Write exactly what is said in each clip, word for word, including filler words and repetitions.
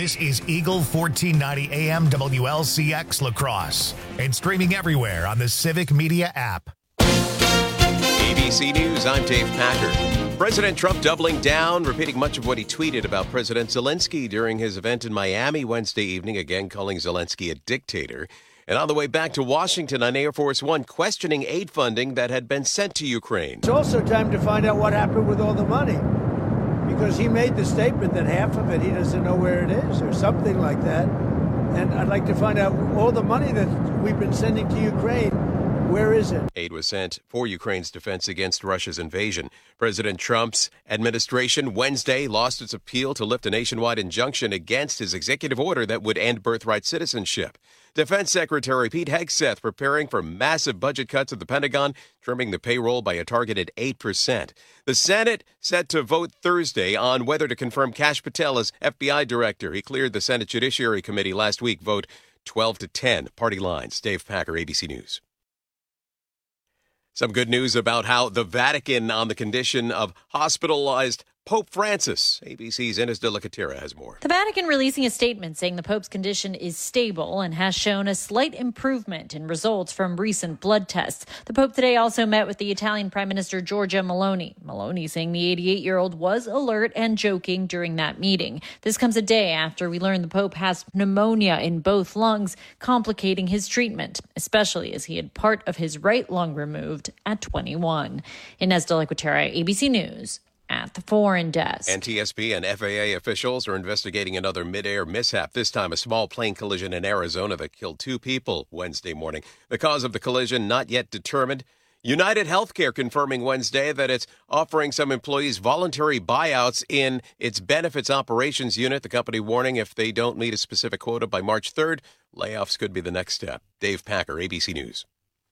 This is Eagle fourteen ninety A M W L C X La Crosse and streaming everywhere on the Civic Media app. A B C News, I'm Dave Packer. President Trump doubling down, repeating much of what he tweeted about President Zelensky during his event in Miami Wednesday evening, again calling Zelensky a dictator. And on the way back to Washington on Air Force One, questioning aid funding that had been sent to Ukraine. It's also time to find out what happened with all the money, because he made the statement that half of it he doesn't know where it is or something like that. And I'd like to find out all the money that we've been sending to Ukraine. Where is it? Aid was sent for Ukraine's defense against Russia's invasion. President Trump's administration Wednesday lost its appeal to lift a nationwide injunction against his executive order that would end birthright citizenship. Defense Secretary Pete Hegseth preparing for massive budget cuts at the Pentagon, trimming the payroll by a targeted eight percent. The Senate set to vote Thursday on whether to confirm Kash Patel as F B I director. He cleared the Senate Judiciary Committee last week. Vote twelve to ten. Party lines. Dave Packer, A B C News. Some good news about how the Vatican on the condition of hospitalized Pope Francis. A B C's Ines de la Catera has more. The Vatican releasing a statement saying the Pope's condition is stable and has shown a slight improvement in results from recent blood tests. The Pope today also met with the Italian Prime Minister Giorgia Meloni. Meloni saying the eighty-eight-year-old was alert and joking during that meeting. This comes a day after we learned the Pope has pneumonia in both lungs, complicating his treatment, especially as he had part of his right lung removed at twenty-one. Ines de la Catera, A B C News. At the foreign desk. N T S B and F A A officials are investigating another mid-air mishap, this time a small plane collision in Arizona that killed two people Wednesday morning. The cause of the collision not yet determined. United Healthcare confirming Wednesday that it's offering some employees voluntary buyouts in its benefits operations unit. The company warning if they don't meet a specific quota by March third, layoffs could be the next step. Dave Packer, A B C News.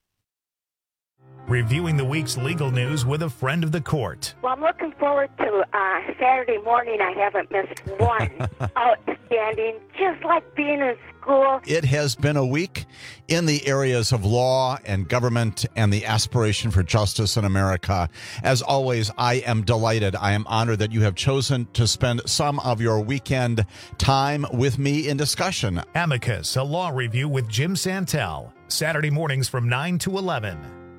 Reviewing the week's legal news with a friend of the court. Well, I'm looking forward to uh, Saturday morning. I haven't missed one. Outstanding, just like being in school. It has been a week in the areas of law and government and the aspiration for justice in America. As always, I am delighted. I am honored that you have chosen to spend some of your weekend time with me in discussion. Amicus, a law review with Jim Santel. Saturday mornings from nine to eleven.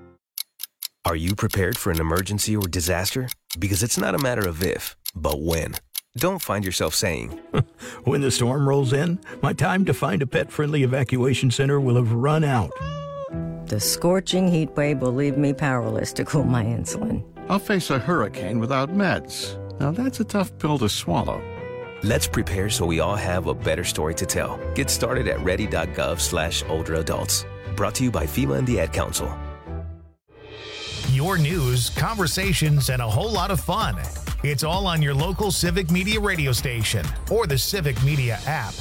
Are you prepared for an emergency or disaster? Because it's not a matter of if, but when. Don't find yourself saying, when the storm rolls in, my time to find a pet-friendly evacuation center will have run out. The scorching heat wave will leave me powerless to cool my insulin. I'll face a hurricane without meds. Now that's a tough pill to swallow. Let's prepare so we all have a better story to tell. Get started at ready.gov slash older adults. Brought to you by FEMA and the Ad Council. Your news, conversations, and a whole lot of fun. It's all on your local Civic Media radio station or the Civic Media app.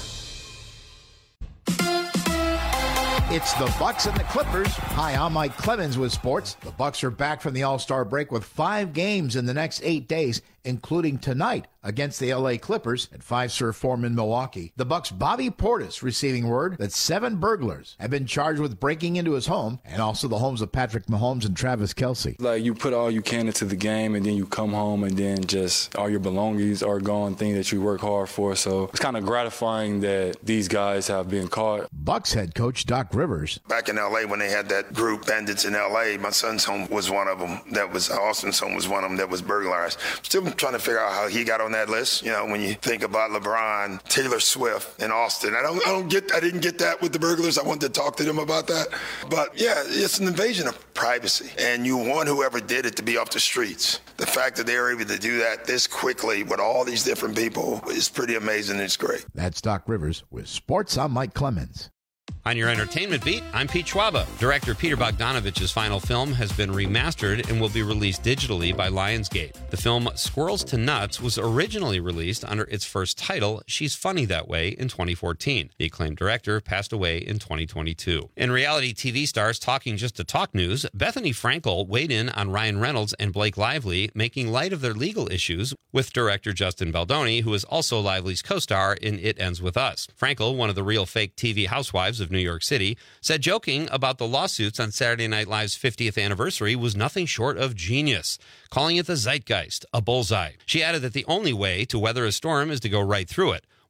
It's the Bucks and the Clippers. Hi, I'm Mike Clemens with sports. The Bucks are back from the All-Star break with five games in the next eight days, including tonight against the L A Clippers at Fiserv Forum in Milwaukee. The Bucks' Bobby Portis receiving word that seven burglars have been charged with breaking into his home and also the homes of Patrick Mahomes and Travis Kelce. Like, you put all you can into the game and then you come home and then just all your belongings are gone, things that you work hard for. So it's kind of gratifying that these guys have been caught. Bucks head coach Doc Rivers. Back in L A when they had that group, Bandits in L A, my son's home was one of them. That was Austin's home was one of them that was burglarized. Still trying to figure out how he got on that list. You know, when you think about LeBron, Taylor Swift, and Austin, I don't, I don't get, I didn't get that with the burglars. I wanted to talk to them about that. But yeah, it's an invasion of privacy, and you want whoever did it to be off the streets. The fact that they were able to do that this quickly with all these different people is pretty amazing. It's great. That's Doc Rivers with sports. I'm Mike Clemens. On your entertainment beat, I'm Pete Schwaba. Director Peter Bogdanovich's final film has been remastered and will be released digitally by Lionsgate. The film Squirrels to Nuts was originally released under its first title, She's Funny That Way, in twenty fourteen. The acclaimed director passed away in twenty twenty-two. In reality T V stars talking just to talk news, Bethany Frankel weighed in on Ryan Reynolds and Blake Lively, making light of their legal issues with director Justin Baldoni, who is also Lively's co-star in It Ends With Us. Frankel, one of the real fake T V housewives of New York City, said joking about the lawsuits on Saturday Night Live's fiftieth anniversary was nothing short of genius, calling it the zeitgeist, a bullseye. She added that the only way to weather a storm is to go right through it.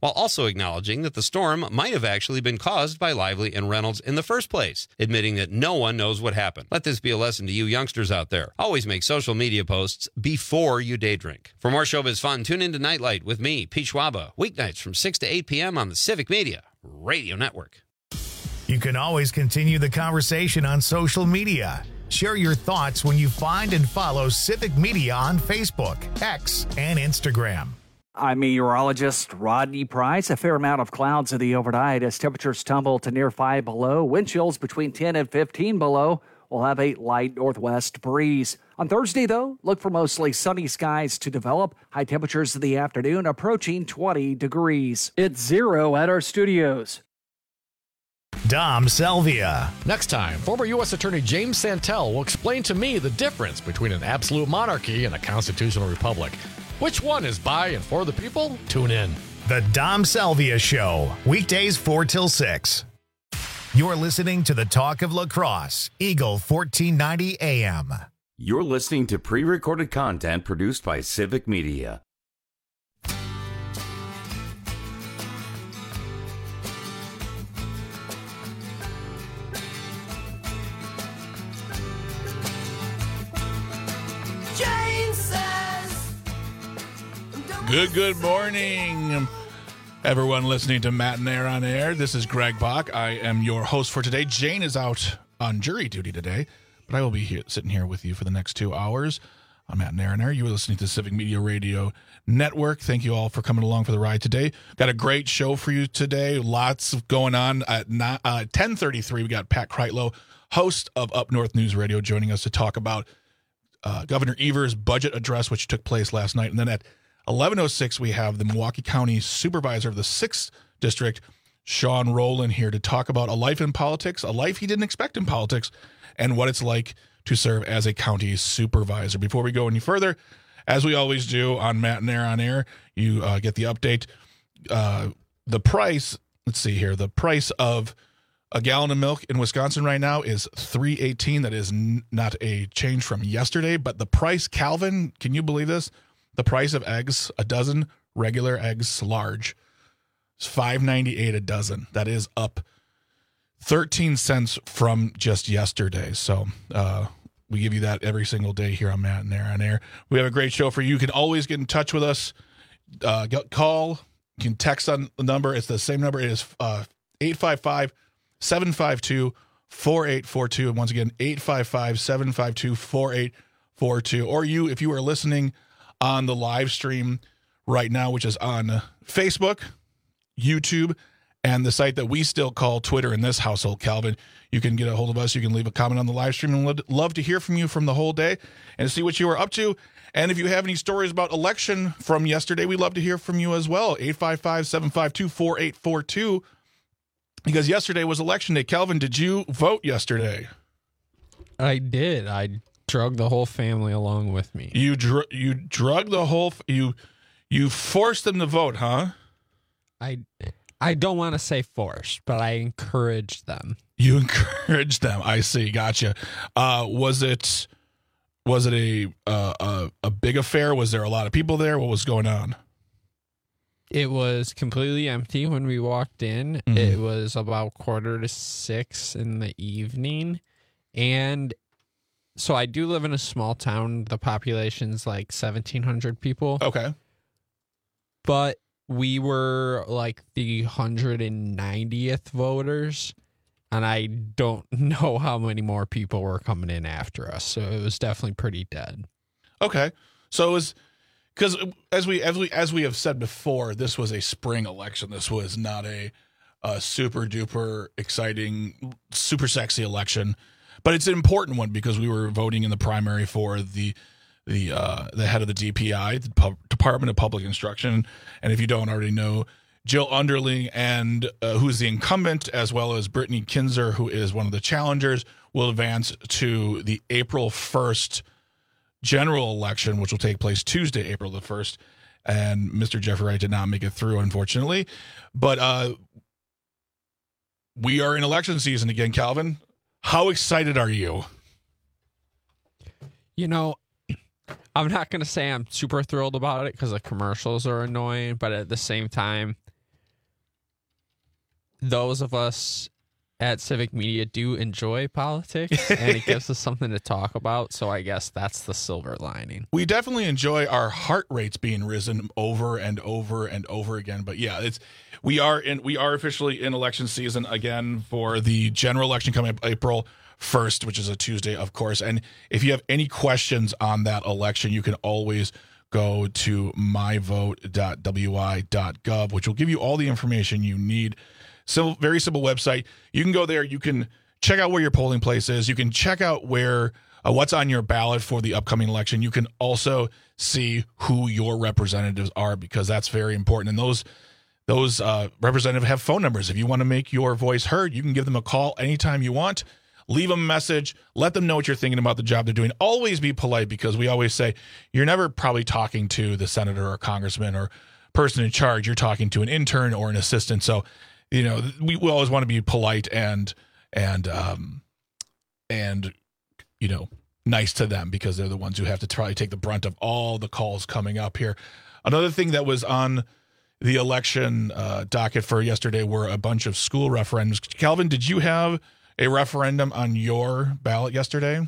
while also acknowledging that the storm might have actually been caused by Lively and Reynolds in the first place, admitting that no one knows what happened. Let this be a lesson to you youngsters out there. Always make social media posts before you day drink. For more showbiz fun, tune into Nightlight with me, Pete Schwaba, weeknights from six to eight p.m. on the Civic Media Radio Network. You can always continue the conversation on social media. Share your thoughts when you find and follow Civic Media on Facebook, X, and Instagram. I'm meteorologist Rodney Price. A fair amount of clouds to the overnight as temperatures tumble to near five below. Wind chills between ten and fifteen below. We'll have a light northwest breeze. On Thursday, though, look for mostly sunny skies to develop. High temperatures in the afternoon approaching twenty degrees. It's zero at our studios. Dom Salvia. Next time, former U S Attorney James Santel will explain to me the difference between an absolute monarchy and a constitutional republic. Which one is by and for the people? Tune in. The Dom Salvia Show, weekdays four till six. You're listening to the Talk of La Crosse, Eagle fourteen ninety A M. You're listening to pre-recorded content produced by Civic Media. Good, good morning, everyone listening to Matt and Air on Air. This is Greg Bach. I am your host for today. Jane is out on jury duty today, but I will be here, sitting here with you for the next two hours on Matt and Air on Air. You are listening to Civic Media Radio Network. Thank you all for coming along for the ride today. Got a great show for you today. Lots going on. At uh, ten thirty-three, we got Pat Kreitlow, host of Up North News Radio, joining us to talk about uh, Governor Evers' budget address, which took place last night. And then at eleven oh six, we have the Milwaukee County Supervisor of the sixth District, Sean Rowland, here to talk about a life in politics, a life he didn't expect in politics, and what it's like to serve as a county supervisor. Before we go any further, as we always do on Matt and Air on Air, you uh, get the update. Uh, the price, let's see here, the price of a gallon of milk in Wisconsin right now is three eighteen. That is n- not a change from yesterday, but the price, Calvin, can you believe this? The price of eggs, a dozen regular eggs, large, is five ninety-eight a dozen. That is up thirteen cents from just yesterday. So uh, we give you that every single day here on Matt and Air on Air. We have a great show for you. You can always get in touch with us. Uh, get, call. You can text on the number. It's the same number. It is uh, eight five five, seven five two, four eight four two. And once again, eight five five, seven five two, four eight four two. Or you, if you are listening on the live stream right now, which is on Facebook, YouTube, and the site that we still call Twitter in this household, Calvin, you can get a hold of us. You can leave a comment on the live stream, and we'd love to hear from you from the whole day and see what you were up to. And if you have any stories about election from yesterday, we'd love to hear from you as well. eight five five, seven five two, four eight four two, because yesterday was election day. Calvin, did you vote yesterday? I did. I drug the whole family along with me. You dr- you drug the whole f- you you forced them to vote, huh? I I don't want to say forced, but I encouraged them. You encouraged them. I see. Gotcha. Uh, was it was it a, uh, a a big affair? Was there a lot of people there? What was going on? It was completely empty when we walked in. Mm-hmm. It was about quarter to six in the evening, and so I do live in a small town. The population's like seventeen hundred people. Okay. But we were like the one hundred ninetieth voters, and I don't know how many more people were coming in after us. So it was definitely pretty dead. Okay. So it was because as we as we as we have said before, this was a spring election. This was not a, a super duper exciting, super sexy election. But it's an important one because we were voting in the primary for the the uh, the head of the D P I, the Pub- Department of Public Instruction. And if you don't already know, Jill Underling, and uh, who's the incumbent, as well as Brittany Kinzer, who is one of the challengers, will advance to the April first general election, which will take place Tuesday, April the first. And Mister Jeffrey Wright did not make it through, unfortunately. But uh, we are in election season again, Calvin. How excited are you? You know, I'm not going to say I'm super thrilled about it because the commercials are annoying, but at the same time, those of us at Civic Media do enjoy politics, and it gives us something to talk about. So I guess that's the silver lining. We definitely enjoy our heart rates being risen over and over and over again. But yeah, it's we are in we are officially in election season again for the general election coming up April first, which is a Tuesday, of course. And if you have any questions on that election, you can always go to my vote dot w i dot gov, which will give you all the information you need. So very simple website. You can go there. You can check out where your polling place is. You can check out where uh, what's on your ballot for the upcoming election. You can also see who your representatives are, because that's very important. And those those uh, representatives have phone numbers. If you want to make your voice heard, you can give them a call anytime you want. Leave them a message. Let them know what you're thinking about the job they're doing. Always be polite, because we always say you're never probably talking to the senator or congressman or person in charge. You're talking to an intern or an assistant. So, you know, we, we always want to be polite and and um and you know nice to them, because they're the ones who have to try to take the brunt of all the calls coming up here. Another thing that was on the election uh, docket for yesterday were a bunch of school referendums. Calvin, did you have a referendum on your ballot yesterday?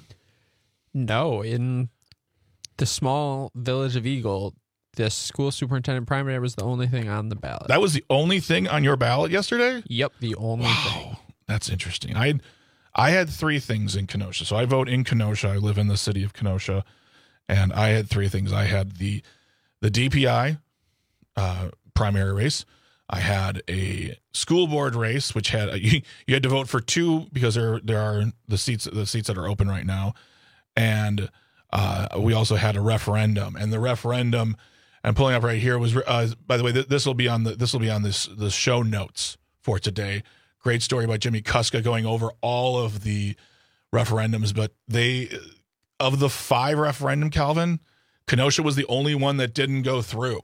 No, in the small village of Eagle, the school superintendent primary was the only thing on the ballot. That was the only thing on your ballot yesterday? Yep, the only wow, thing. That's interesting. I I had three things in Kenosha. So I vote in Kenosha. I live in the city of Kenosha, and I had three things. I had the the D P I uh, primary race. I had a school board race, which had a, you, you had to vote for two, because there there are the seats the seats that are open right now, and uh, we also had a referendum. And the referendum I'm pulling up right here was uh, by the way, th- this will be on the this will be on this the show notes for today. Great story by Jimmy Kuska going over all of the referendums, but they of the five referendum, Calvin, Kenosha was the only one that didn't go through.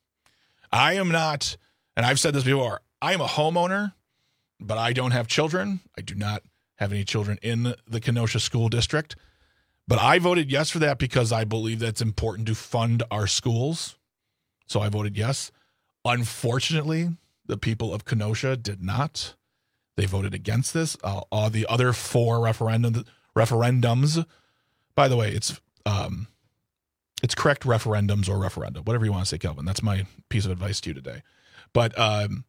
I am not, and I've said this before, I am a homeowner, but I don't have children. I do not have any children in the Kenosha school district. But I voted yes for that because I believe that's important to fund our schools. So I voted yes. Unfortunately, the people of Kenosha did not. They voted against this. Uh, all the other four referendum, referendums, by the way, it's um, it's correct referendums or referendum, whatever you want to say, Kelvin. That's my piece of advice to you today. But um,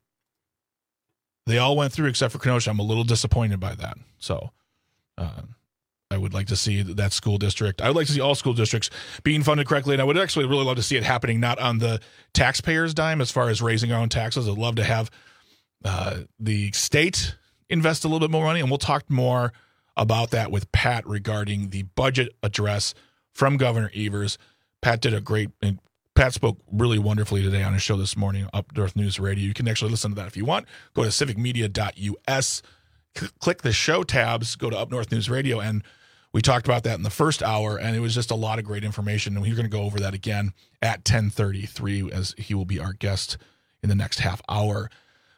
they all went through except for Kenosha. I'm a little disappointed by that. So uh, I would like to see that school district. I would like to see all school districts being funded correctly. And I would actually really love to see it happening not on the taxpayers' dime as far as raising our own taxes. I'd love to have uh, the state invest a little bit more money. And we'll talk more about that with Pat regarding the budget address from Governor Evers. Pat did a great, and Pat spoke really wonderfully today on his show this morning, Up North News Radio. You can actually listen to that if you want. Go to civic media dot u s, c- click the show tabs, go to Up North News Radio, and we talked about that in the first hour, and it was just a lot of great information, and we're going to go over that again at ten thirty-three as he will be our guest in the next half hour.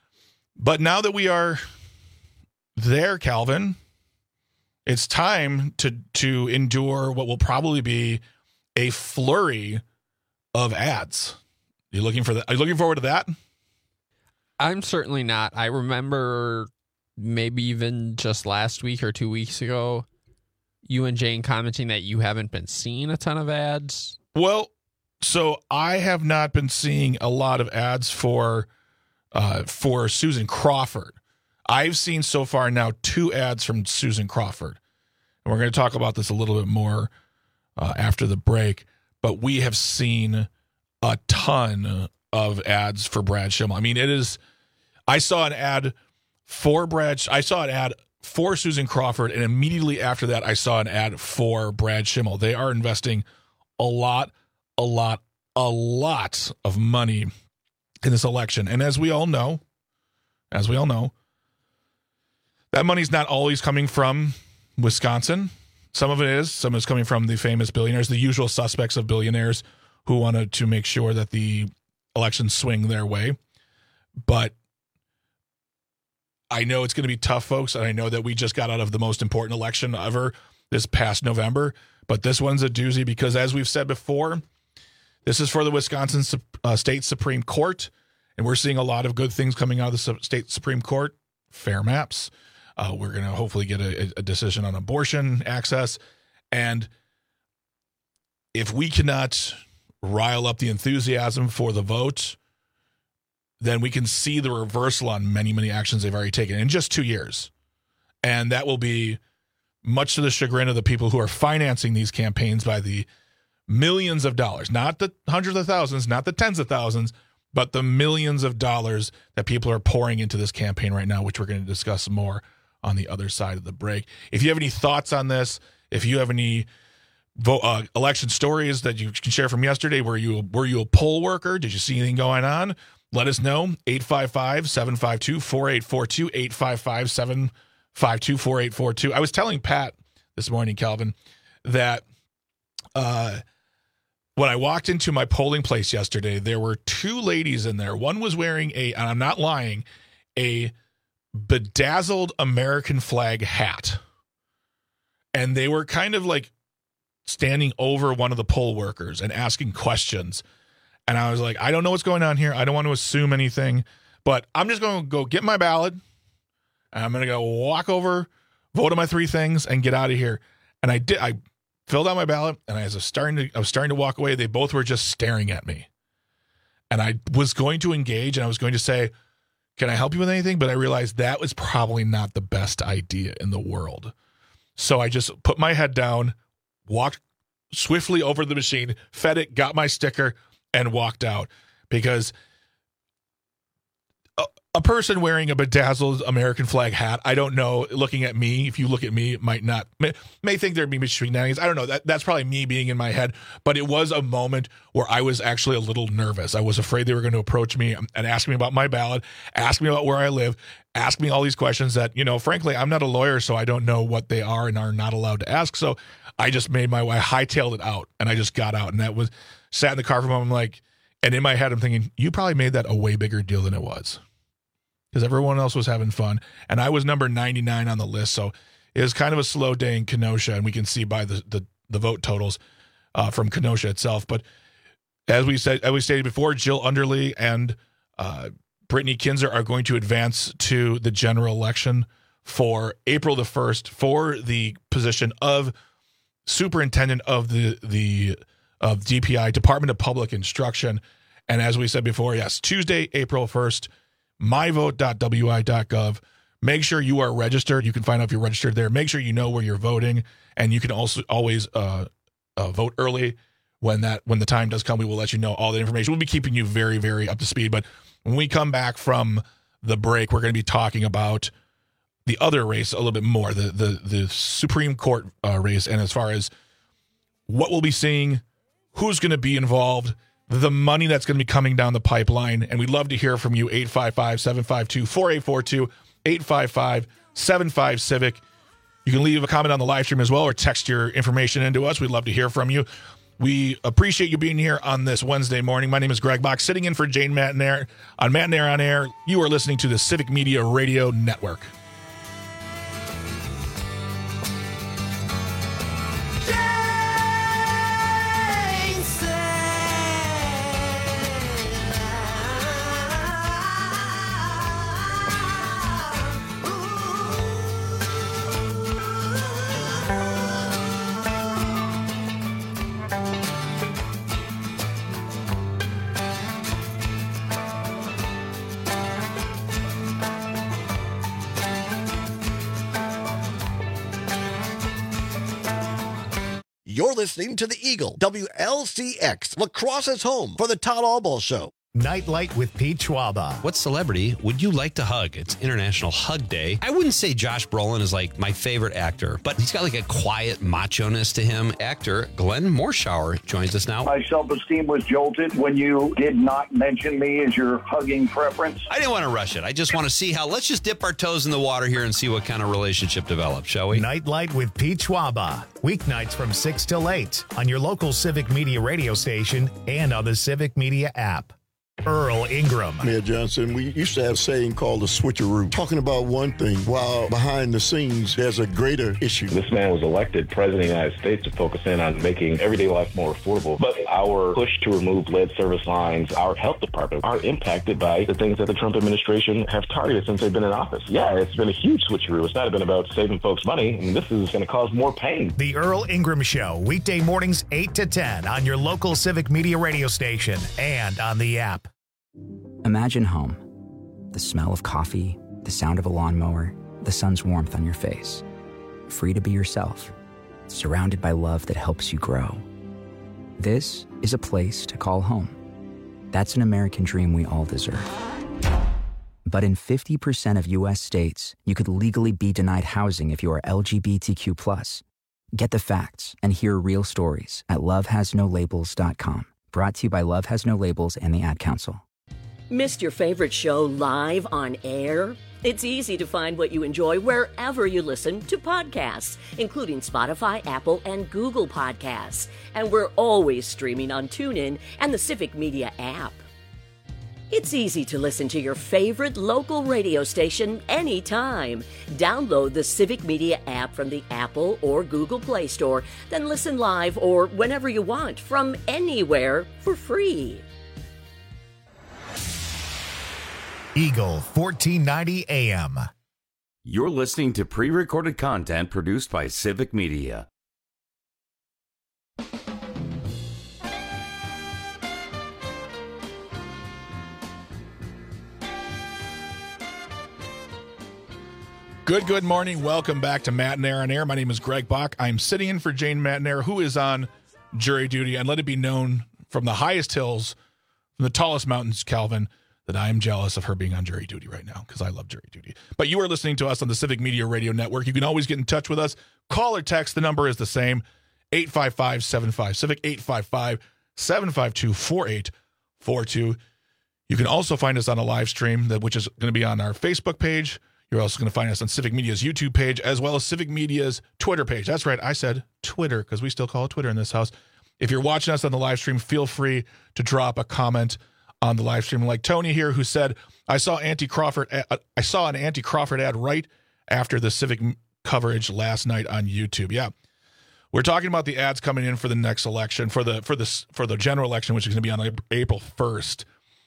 But now that we are there, Calvin, it's time to to endure what will probably be a flurry of ads. Are you looking for that? Are you looking forward to that? I'm certainly not. I remember maybe even just last week or two weeks ago, you and Jane commenting that you haven't been seeing a ton of ads. Well, so I have not been seeing a lot of ads for uh, for Susan Crawford. I've seen so far now two ads from Susan Crawford. And we're going to talk about this a little bit more uh, after the break. But we have seen a ton of ads for Brad Schimel. I mean, it is, I saw an ad for Brad, I saw an ad for Susan Crawford, and immediately after that, I saw an ad for Brad Schimel. They are investing a lot, a lot, a lot of money in this election. And as we all know, as we all know, that money's not always coming from Wisconsin. Some of it is. Some is coming from the famous billionaires, the usual suspects of billionaires who wanted to make sure that the elections swing their way. But I know it's going to be tough, folks, and I know that we just got out of the most important election ever this past November. But this one's a doozy because, as we've said before, this is for the Wisconsin uh, State Supreme Court, and we're seeing a lot of good things coming out of the State Supreme Court. fair maps. Uh, we're going to hopefully get a, a decision on abortion access. And if we cannot rile up the enthusiasm for the vote, then we can see the reversal on many, many actions they've already taken in just two years. And that will be much to the chagrin of the people who are financing these campaigns by the millions of dollars, not the hundreds of thousands, not the tens of thousands, but the millions of dollars that people are pouring into this campaign right now, which we're going to discuss more on the other side of the break. If you have any thoughts on this, if you have any vote, uh, election stories that you can share from yesterday, were you, were you a poll worker? Did you see anything going on? Let us know. eight five five, seven five two, four eight four two, eight five five, seven five two, four eight four two. I was telling Pat this morning, Calvin, that uh, when I walked into my polling place yesterday, there were two ladies in there. One was wearing a, and I'm not lying, a bedazzled American flag hat. And they were kind of like standing over one of the poll workers and asking questions. And I was like, I don't know what's going on here. I don't want to assume anything, but I'm just going to go get my ballot. And I'm going to go walk over, vote on my three things, and get out of here. And I did. I filled out my ballot, and I was starting to. I was starting to walk away. They both were just staring at me. And I was going to engage, and I was going to say, "Can I help you with anything?" But I realized that was probably not the best idea in the world. So I just put my head down, walked swiftly over to the machine, fed it, got my sticker, and walked out. Because a, a person wearing a bedazzled American flag hat, I don't know, looking at me, if you look at me, it might not, may, may think there'd be shenanigans. I don't know. That, that's probably me being in my head. But it was a moment where I was actually a little nervous. I was afraid they were going to approach me and ask me about my ballot, ask me about where I live, ask me all these questions that, you know, frankly, I'm not a lawyer, so I don't know what they are and are not allowed to ask. So I just made my way, I hightailed it out, and I just got out. And that was, sat in the car for a moment, I'm like, and in my head, I'm thinking, you probably made that a way bigger deal than it was. Because everyone else was having fun. And I was number ninety-nine on the list. So it was kind of a slow day in Kenosha. And we can see by the, the, the vote totals uh, from Kenosha itself. But as we said, as we stated before, Jill Underly and uh, Brittany Kinzer are going to advance to the general election for April the first for the position of superintendent of the, the of D P I, Department of Public Instruction. And as we said before, yes, Tuesday, April first, my vote dot w i dot gov. Make sure you are registered. You can find out if you're registered there. Make sure you know where you're voting, and you can also always uh, uh, vote early when that when the time does come. We will let you know all the information. We'll be keeping you very, very up to speed. But when we come back from the break, we're going to be talking about the other race a little bit more, the the the Supreme Court uh, race, and as far as what we'll be seeing, who's going to be involved, the money that's going to be coming down the pipeline. And we'd love to hear from you. eight five five, seven five two, four eight four two, eight five five, seven five, Civic. You can leave a comment on the live stream as well, or text your information into us. We'd love to hear from you. We appreciate you being here on this Wednesday morning. My name is Greg Bach, sitting in for Jane Matanair on Matanair on Air. You are listening to the Civic Media Radio Network. You're listening to the Eagle, W L C X, Lacrosse's home for the Todd Albaugh Show. Nightlight with Pete Schwaba. What celebrity would you like to hug? It's International Hug Day. I wouldn't say Josh Brolin is like my favorite actor, but he's got like a quiet macho-ness to him. Actor Glenn Morshower joins us now. My self-esteem was jolted when you did not mention me as your hugging preference. I didn't want to rush it. I just want to see how, let's just dip our toes in the water here and see what kind of relationship develops, shall we? Nightlight with Pete Schwaba. Weeknights from six till eight on your local Civic Media radio station and on the Civic Media app. Earl Ingram. Mayor Johnson, we used to have a saying called the switcheroo, talking about one thing while behind the scenes there's a greater issue. This man was elected president of the United States to focus in on making everyday life more affordable. But our push to remove lead service lines, our health department, are impacted by the things that the Trump administration have targeted since they've been in office. Yeah, it's been a huge switcheroo. It's not been about saving folks money, and this is going to cause more pain. The Earl Ingram Show, weekday mornings eight to ten on your local Civic Media radio station and on the app. Imagine home. The smell of coffee, the sound of a lawnmower, the sun's warmth on your face. Free to be yourself, surrounded by love that helps you grow. This is a place to call home. That's an American dream we all deserve. But in fifty percent of U S states, you could legally be denied housing if you are L G B T Q plus. Get the facts and hear real stories at love has no labels dot com. Brought to you by Love Has No Labels and the Ad Council. Missed your favorite show live on air? It's easy to find what you enjoy wherever you listen to podcasts, including Spotify, Apple, and Google Podcasts. And we're always streaming on TuneIn and the Civic Media app. It's easy to listen to your favorite local radio station anytime. Download the Civic Media app from the Apple or Google Play Store, then listen live or whenever you want from anywhere for free. Eagle fourteen ninety A M. You're listening to pre-recorded content produced by Civic Media. Good, good morning. Welcome back to Matt and Air on Air. My name is Greg Bach. I'm sitting in for Jane Matnair, who is on jury duty. And let it be known from the highest hills, from the tallest mountains, Calvin, that I am jealous of her being on jury duty right now because I love jury duty. But you are listening to us on the Civic Media Radio Network. You can always get in touch with us. Call or text. The number is the same, eight five five, seven five Civic, eight five five, seven five two, four eight four two. You can also find us on a live stream, that which is going to be on our Facebook page. You're also going to find us on Civic Media's YouTube page, as well as Civic Media's Twitter page. That's right, I said Twitter, because we still call it Twitter in this house. If you're watching us on the live stream, feel free to drop a comment on the live stream, like Tony here, who said, I saw Auntie Crawford ad, I saw an Auntie Crawford ad right after the Civic coverage last night on YouTube. Yeah. We're talking about the ads coming in for the next election, for the for the for the general election, which is going to be on April first.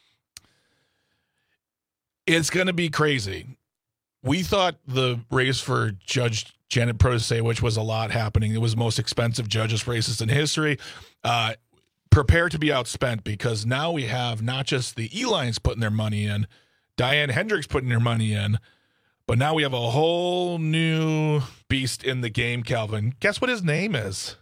It's going to be crazy. We thought the race for Judge Janet Protase, which was a lot happening, it was the most expensive judges races in history. Uh, prepare to be outspent, because now we have not just the E-Lines putting their money in, Diane Hendricks putting their money in, but now we have a whole new beast in the game, Calvin. Guess what his name is?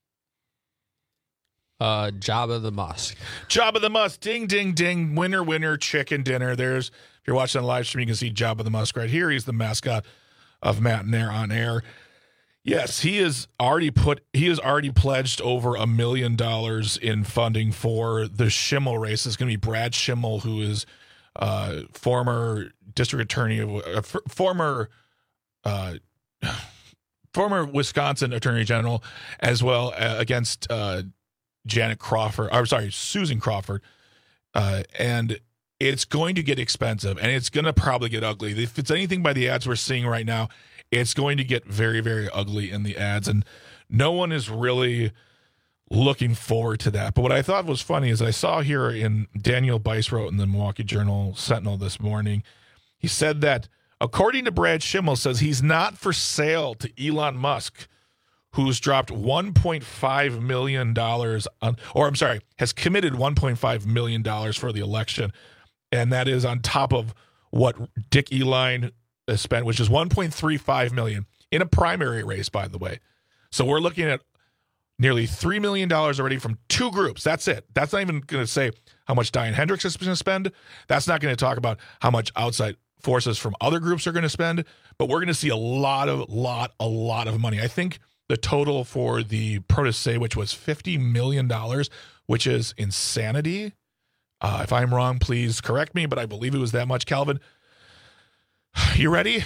Uh, Jabba the Musk. Jabba the Musk. Ding, ding, ding. Winner, winner, chicken dinner. There's, if you're watching on the live stream, you can see Jabba the Musk right here. He's the mascot of Matt and Air on Air. Yes, he is already put. He has already pledged over a million dollars in funding for the Schimmel race. It's going to be Brad Schimmel, who is uh, former district attorney, of uh, f- former uh, former Wisconsin Attorney General, as well uh, against uh, Janet Crawford. I'm sorry, Susan Crawford, uh, and it's going to get expensive, and it's going to probably get ugly. If it's anything by the ads we're seeing right now, it's going to get very, very ugly in the ads, and no one is really looking forward to that. But what I thought was funny is I saw here in Daniel Bice wrote in the Milwaukee Journal Sentinel this morning, he said that according to Brad Schimmel, says he's not for sale to Elon Musk, who's dropped one point five million dollars on, or I'm sorry, has committed one point five million dollars for the election. And that is on top of what Dick Eline spent, which is one point three five million dollars in a primary race, by the way. So we're looking at nearly three million dollars already from two groups. That's it. That's not even going to say how much Diane Hendricks is going to spend. That's not going to talk about how much outside forces from other groups are going to spend. But we're going to see a lot of, lot, a lot of money. I think the total for the Protase, which was fifty million dollars, which is insanity. Uh, if I'm wrong, please correct me, but I believe it was that much. Calvin, you ready?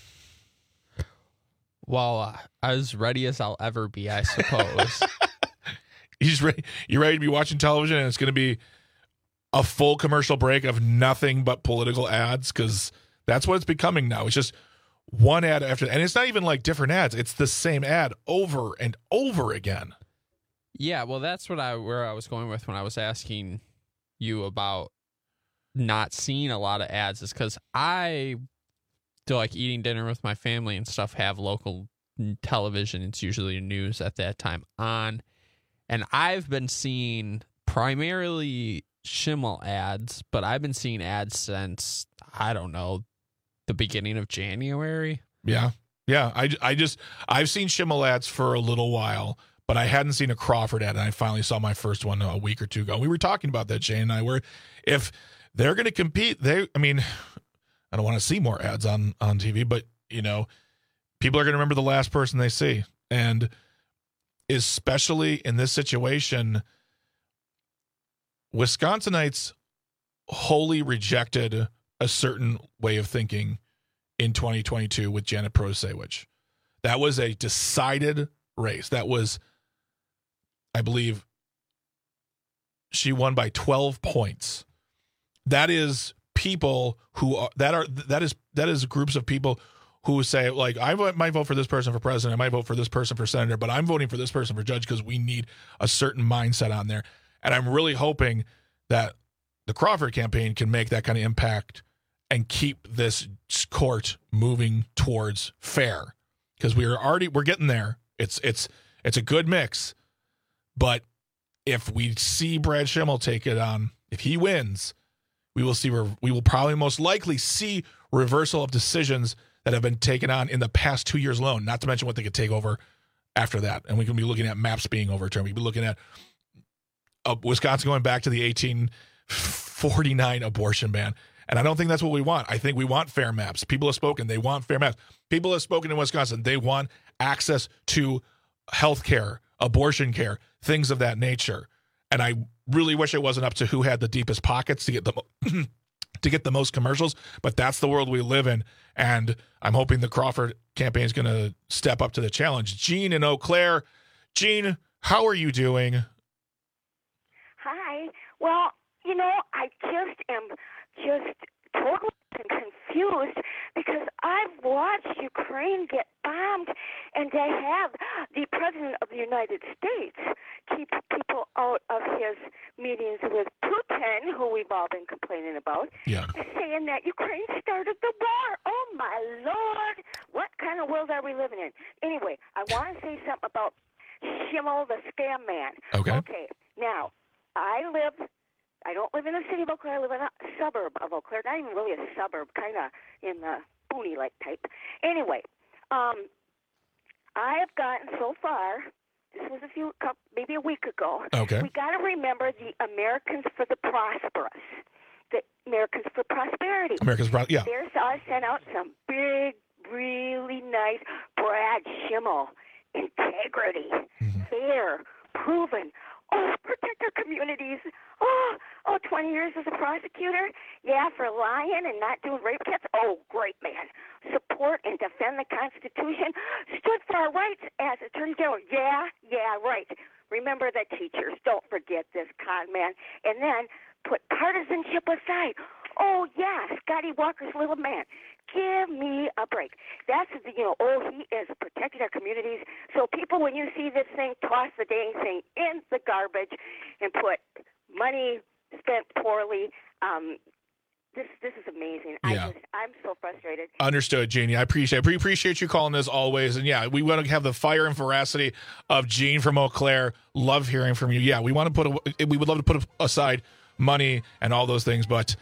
Well, uh, as ready as I'll ever be, I suppose. He's ready. You're ready to be watching television, and it's going to be a full commercial break of nothing but political ads, because that's what it's becoming now. It's just one ad after, and it's not even like different ads. It's the same ad over and over again. Yeah, well, that's what I where I was going with when I was asking you about not seeing a lot of ads, is because I do like eating dinner with my family and stuff, have local television. It's usually news at that time on, and I've been seeing primarily Schimmel ads, but I've been seeing ads since, I don't know, the beginning of January. Yeah. Yeah. I, I just, I've seen Schimmel ads for a little while, but I hadn't seen a Crawford ad, and I finally saw my first one a week or two ago. We were talking about that, Jane and I, where if they're going to compete, they, I mean, I don't want to see more ads on, on T V, but, you know, people are going to remember the last person they see. And especially in this situation, Wisconsinites wholly rejected a certain way of thinking in twenty twenty-two with Janet Protasiewicz. That was a decided race. That was, I believe, she won by twelve points. That is people who are, that are, that is, that is groups of people who say, like, I might vote for this person for president, I might vote for this person for senator, but I'm voting for this person for judge because we need a certain mindset on there. And I'm really hoping that the Crawford campaign can make that kind of impact and keep this court moving towards fair, because we are already we're getting there. It's it's it's a good mix, but if we see Brad Schimmel take it on, if he wins, we will see we will probably most likely see reversal of decisions that have been taken on in the past two years alone. Not to mention what they could take over after that, and we can be looking at maps being overturned. We can be looking at Uh, Wisconsin going back to the eighteen forty-nine abortion ban. And I don't think that's what we want. I think we want fair maps. People have spoken. They want fair maps. People have spoken in Wisconsin. They want access to health care, abortion care, things of that nature. And I really wish it wasn't up to who had the deepest pockets to get the to get the most commercials. But that's the world we live in. And I'm hoping the Crawford campaign is going to step up to the challenge. Jean in Eau Claire. Jean, how are you doing? Hi. Well, you know, I just am just totally confused because I've watched Ukraine get bombed, and they have the President of the United States keep people out of his meetings with Putin, who we've all been complaining about, yeah. saying that Ukraine started the war. Oh, my Lord. What kind of world are we living in? Anyway, I want to say something about Schimmel, the scam man. Okay. Okay. Now, I live, I don't live in the city of Eau Claire. I live in a suburb of Eau Claire. Not even really a suburb, kind of in the boony-like type. Anyway, um, I have gotten so far, this was a few, maybe a week ago. Okay. We got to remember the Americans for the Prosperous, the Americans for Prosperity. Americans for yeah. There's, I sent out some big, really nice Brad Schimmel, integrity, mm-hmm. fair, proven. Oh, protect our communities. Oh, oh, twenty years as a prosecutor? Yeah, for lying and not doing rape kits? Oh, great, man. Support and defend the Constitution. Stood for our rights as Attorney General. Yeah, yeah, right. Remember the teachers. Don't forget this, con man. And then put partisanship aside. Oh, yeah, Scotty Walker's little man. Give me a break. That's, you know, oh, he is protecting our communities. So people, when you see this thing, toss the dang thing in the garbage and put money spent poorly. Um, this this is amazing. Yeah. I just, I'm so frustrated. Understood, Jeannie. I appreciate we appreciate you calling as always. And yeah, we want to have the fire and veracity of Jean from Eau Claire. Love hearing from you. Yeah, we want to put a, we would love to put aside money and all those things, but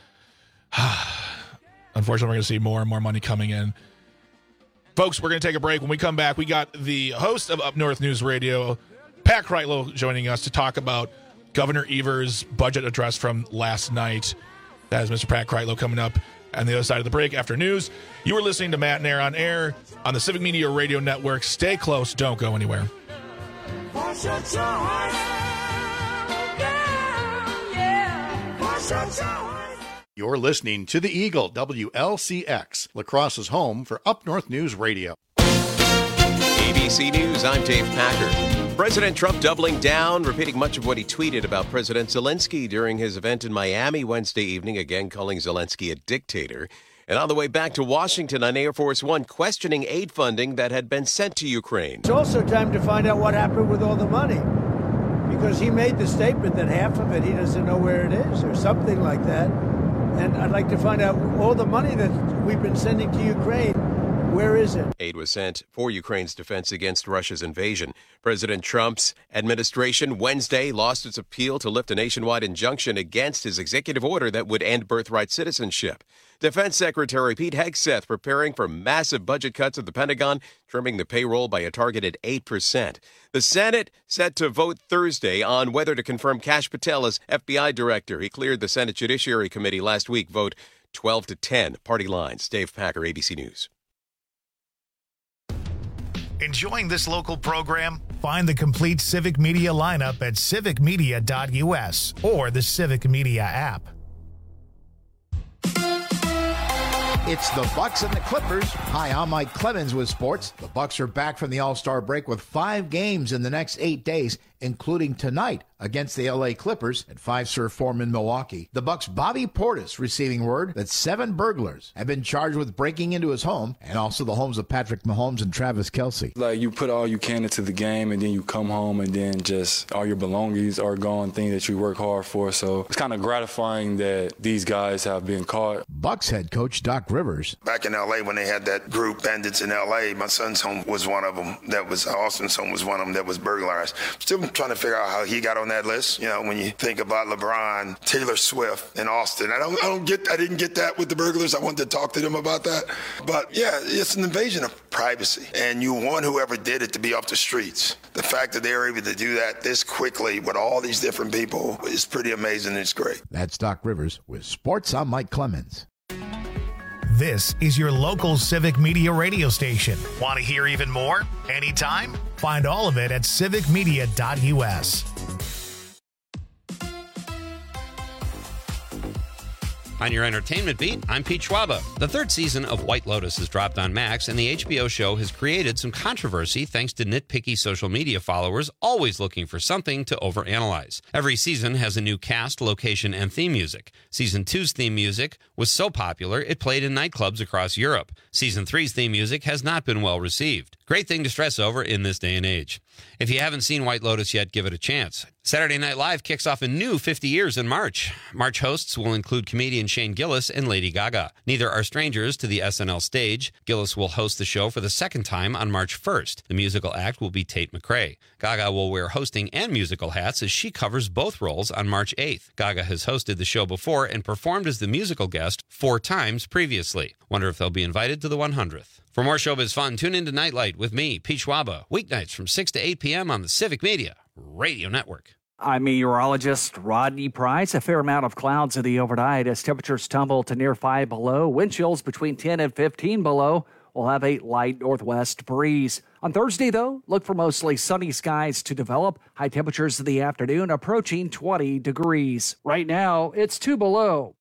unfortunately, we're going to see more and more money coming in. Folks, we're going to take a break. When we come back, we got the host of Up North News Radio, Pat Kreitlow, joining us to talk about Governor Evers' budget address from last night. That is Mister Pat Kreitlow coming up on the other side of the break after news. You are listening to Matt and Air on Air on the Civic Media Radio Network. Stay close. Don't go anywhere. You're listening to the Eagle, W L C X, La Crosse's home for Up North News Radio. A B C News, I'm Dave Packer. President Trump doubling down, repeating much of what he tweeted about President Zelensky during his event in Miami Wednesday evening, again calling Zelensky a dictator. And on the way back to Washington on Air Force One, questioning aid funding that had been sent to Ukraine. It's also time to find out what happened with all the money, because he made the statement that half of it he doesn't know where it is or something like that. And I'd like to find out all the money that we've been sending to Ukraine. Where is it? Aid was sent for Ukraine's defense against Russia's invasion. President Trump's administration Wednesday lost its appeal to lift a nationwide injunction against his executive order that would end birthright citizenship. Defense Secretary Pete Hegseth preparing for massive budget cuts at the Pentagon, trimming the payroll by a targeted eight percent. The Senate set to vote Thursday on whether to confirm Kash Patel as F B I director. He cleared the Senate Judiciary Committee last week. Vote twelve to ten. Party lines. Dave Packer, A B C News. Enjoying this local program? Find the complete Civic Media lineup at civic media dot u s or the Civic Media app. It's the Bucks and the Clippers. Hi, I'm Mike Clemens with sports. The Bucks are back from the All-Star break with five games in the next eight days, including tonight against the L A Clippers at Fiserv Forum in Milwaukee. The Bucks' Bobby Portis receiving word that seven burglars have been charged with breaking into his home and also the homes of Patrick Mahomes and Travis Kelce. Like, you put all you can into the game, and then you come home, and then just all your belongings are gone, things that you work hard for. So it's kind of gratifying that these guys have been caught. Bucks head coach Doc Rivers. Back in L A when they had that group, Bandits in L A, my son's home was one of them. That was Austin's home was one of them that was burglarized. Still trying to figure out how he got on that list. You know, when you think about LeBron, Taylor Swift, and Austin, I don't, I don't get, I didn't get that with the burglars. I wanted to talk to them about that. But yeah, it's an invasion of privacy, and you want whoever did it to be off the streets. The fact that they were able to do that this quickly with all these different people is pretty amazing. It's great. That's Doc Rivers with sports. I'm Mike Clemens. This is your local Civic Media radio station. Want to hear even more? Anytime? Find all of it at civic media dot u s. On your entertainment beat, I'm Pete Schwaba. The third season of White Lotus has dropped on Max, and the H B O show has created some controversy thanks to nitpicky social media followers always looking for something to overanalyze. Every season has a new cast, location, and theme music. Season two's theme music was so popular it played in nightclubs across Europe. Season three's theme music has not been well received. Great thing to stress over in this day and age. If you haven't seen White Lotus yet, give it a chance. Saturday Night Live kicks off a new fifty years in March. March hosts will include comedian Shane Gillis and Lady Gaga. Neither are strangers to the S N L stage. Gillis will host the show for the second time on March first. The musical act will be Tate McRae. Gaga will wear hosting and musical hats as she covers both roles on March eighth. Gaga has hosted the show before and performed as the musical guest four times previously. Wonder if they'll be invited to the one hundredth. For more showbiz fun, tune into Nightlight with me, Pete Schwaba, weeknights from six to eight p.m. on the Civic Media Radio Network. I'm meteorologist Rodney Price. A fair amount of clouds in the overnight as temperatures tumble to near five below. Wind chills between ten and fifteen below. We'll have a light northwest breeze. On Thursday, though, look for mostly sunny skies to develop. High temperatures in the afternoon approaching twenty degrees. Right now, it's two below.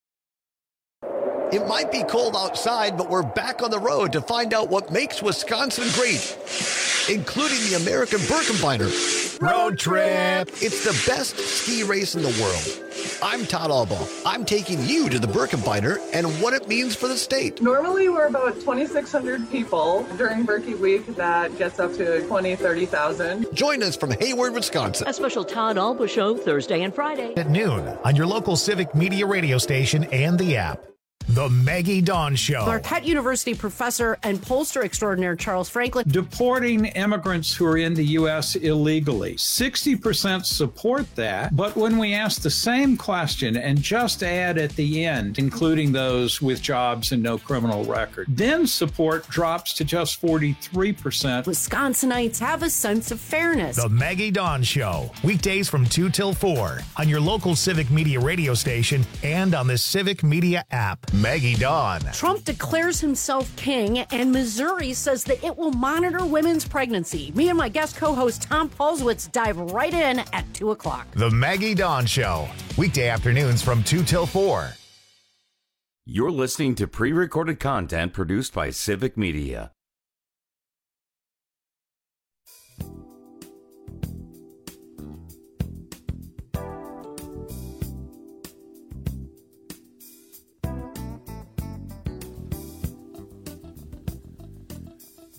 It might be cold outside, but we're back on the road to find out what makes Wisconsin great, including the American Birkebeiner Road Trip. It's the best ski race in the world. I'm Todd Albaugh. I'm taking you to the Birkebeiner and what it means for the state. Normally, we're about twenty-six hundred people. During Birkie Week, that gets up to twenty, thirty thousand. Join us from Hayward, Wisconsin. A special Todd Albaugh show Thursday and Friday At noon on your local Civic Media radio station and the app. The Maggie Dawn Show. Marquette University professor and pollster extraordinaire Charles Franklin. Deporting immigrants who are in the U S illegally. sixty percent support that, but when we ask the same question and just add at the end, including those with jobs and no criminal record, then support drops to just forty-three percent. Wisconsinites have a sense of fairness. The Maggie Dawn Show. Weekdays from two till four on your local Civic Media radio station and on the Civic Media app. Maggie Dawn. Trump declares himself king, and Missouri says that it will monitor women's pregnancy. Me and my guest co-host Tom Paulswitz dive right in at two o'clock. The Maggie Dawn Show. Weekday afternoons from two till four. You're listening to pre-recorded content produced by Civic Media.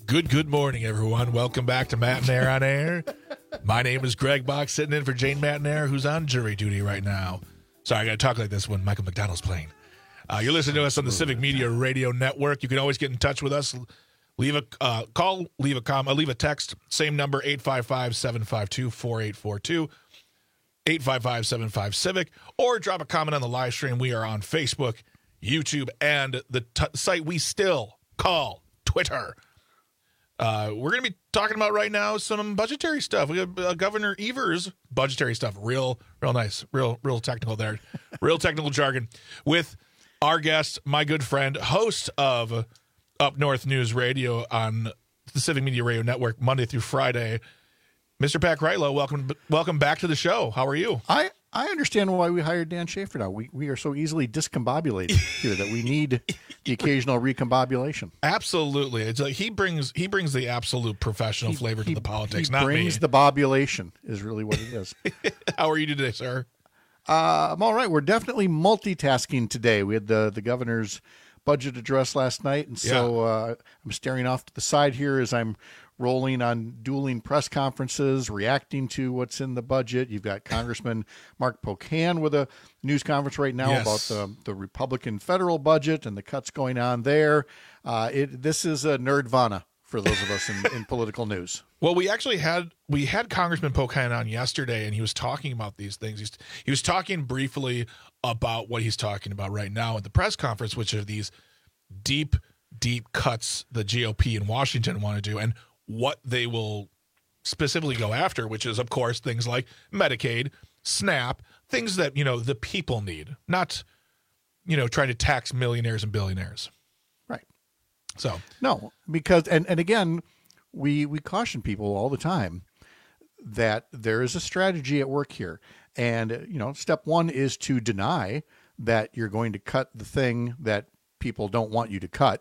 Good, good morning, everyone. Welcome back to Matt and Air on Air. My name is Greg Bach, sitting in for Jane Matt and Air, who's on jury duty right now. Sorry, I got to talk like this when Michael McDonald's playing. Uh, you're listening to us on the Civic Media Radio Network. You can always get in touch with us. Leave a uh, call, leave a com, uh, leave a text. Same number, eight five five, seven five two, four eight four two, eight five five, seven five, Civic, or drop a comment on the live stream. We are on Facebook, YouTube, and the t- site we still call Twitter. Uh, we're going to be talking about right now some budgetary stuff. We have uh, Governor Evers' budgetary stuff. Real, real nice. Real, real technical there. Real technical jargon. With our guest, my good friend, host of Up North News Radio on the Civic Media Radio Network, Monday through Friday, Mister Pat Kreitlow. Welcome, welcome back to the show. How are you? I, I understand why we hired Dan Schaefer now. We we are so easily discombobulated here that we need the occasional recombobulation. Absolutely, it's like he brings he brings the absolute professional He- flavor he- to the politics. He not brings me. the bobulation is really what it is. How are you today, sir? Uh, I'm all right. We're definitely multitasking today. We had the the governor's budget address last night, and so uh, I'm staring off to the side here as I'm rolling on dueling press conferences, reacting to what's in the budget. You've got Congressman Mark Pocan with a news conference right now Yes. about the, the Republican federal budget and the cuts going on there. Uh, it, this is a nerdvana for those of us in, in political news. Well, we actually had we had Congressman Pocan on yesterday, and he was talking about these things. He's, he was talking briefly about what he's talking about right now at the press conference, which are these deep, deep cuts the G O P in Washington want to do, and what they will specifically go after, which is, of course, things like Medicaid, SNAP, things that, you know, the people need, not, you know, trying to tax millionaires and billionaires. Right. So, no, because, and, and again, we, we caution people all the time that there is a strategy at work here. And, you know, step one is to deny that you're going to cut the thing that people don't want you to cut.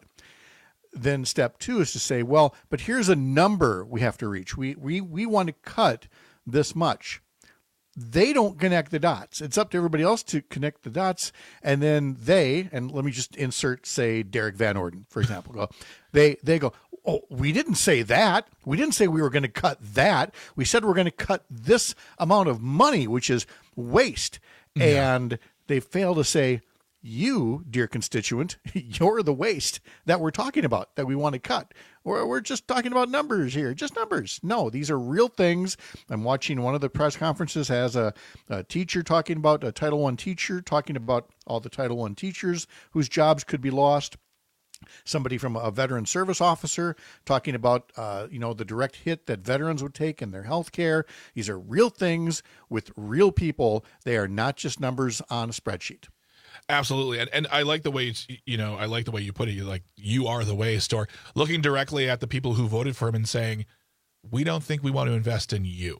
Then step two is to say, well, but here's a number we have to reach. We we we want to cut this much. They don't connect the dots. It's up to everybody else to connect the dots. And then they, and let me just insert, say, Derek Van Orden, for example, go, they they go, oh, we didn't say that. We didn't say we were going to cut that. We said we're going to cut this amount of money, which is waste. Yeah. And they fail to say, you, dear constituent, you're the waste that we're talking about, that we want to cut. Or we're just talking about numbers here, just numbers. No, these are real things. I'm watching one of the press conferences has a, a teacher talking about a Title One teacher, talking about all the Title One teachers whose jobs could be lost. Somebody from a veteran service officer talking about, uh, you know, the direct hit that veterans would take in their health care. These are real things with real people. They are not just numbers on a spreadsheet. absolutely. And, and I like the way, it's, you know, I like the way you put it. You're like, you are the waste, or looking directly at the people who voted for him and saying, we don't think we want to invest in you.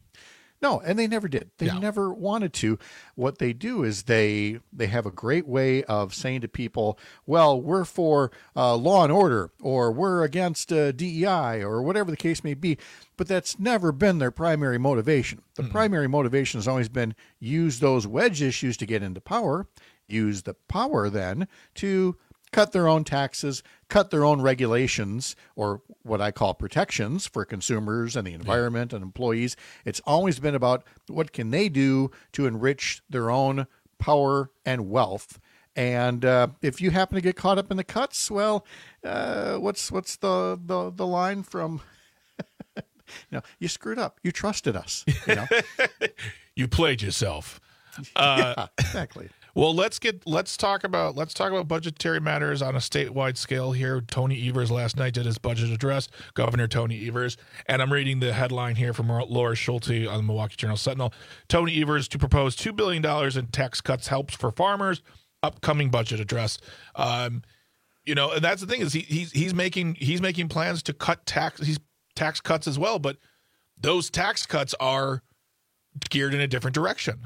No, and they never did. They No. never wanted to. What they do is they they have a great way of saying to people, well, we're for uh, law and order, or we're against uh, D E I, or whatever the case may be. But that's never been their primary motivation. The mm-hmm. primary motivation has always been use those wedge issues to get into power, use the power then to cut their own taxes, cut their own regulations, or what I call protections for consumers and the environment yeah. and employees. It's always been about what can they do to enrich their own power and wealth. And uh, if you happen to get caught up in the cuts, well, uh, what's what's the, the, the line from, you know, you screwed up. You trusted us. You know? You played yourself. Uh, yeah, exactly. Well, let's get let's talk about let's talk about budgetary matters on a statewide scale here. Tony Evers last night did his budget address, Governor Tony Evers, and I'm reading the headline here from Laura Schulte on the Milwaukee Journal Sentinel. Tony Evers to propose two billion dollars in tax cuts helps for farmers. Upcoming budget address. Um, you know, and that's the thing is he, he's he's making he's making plans to cut tax he's tax cuts as well, but those tax cuts are geared in a different direction.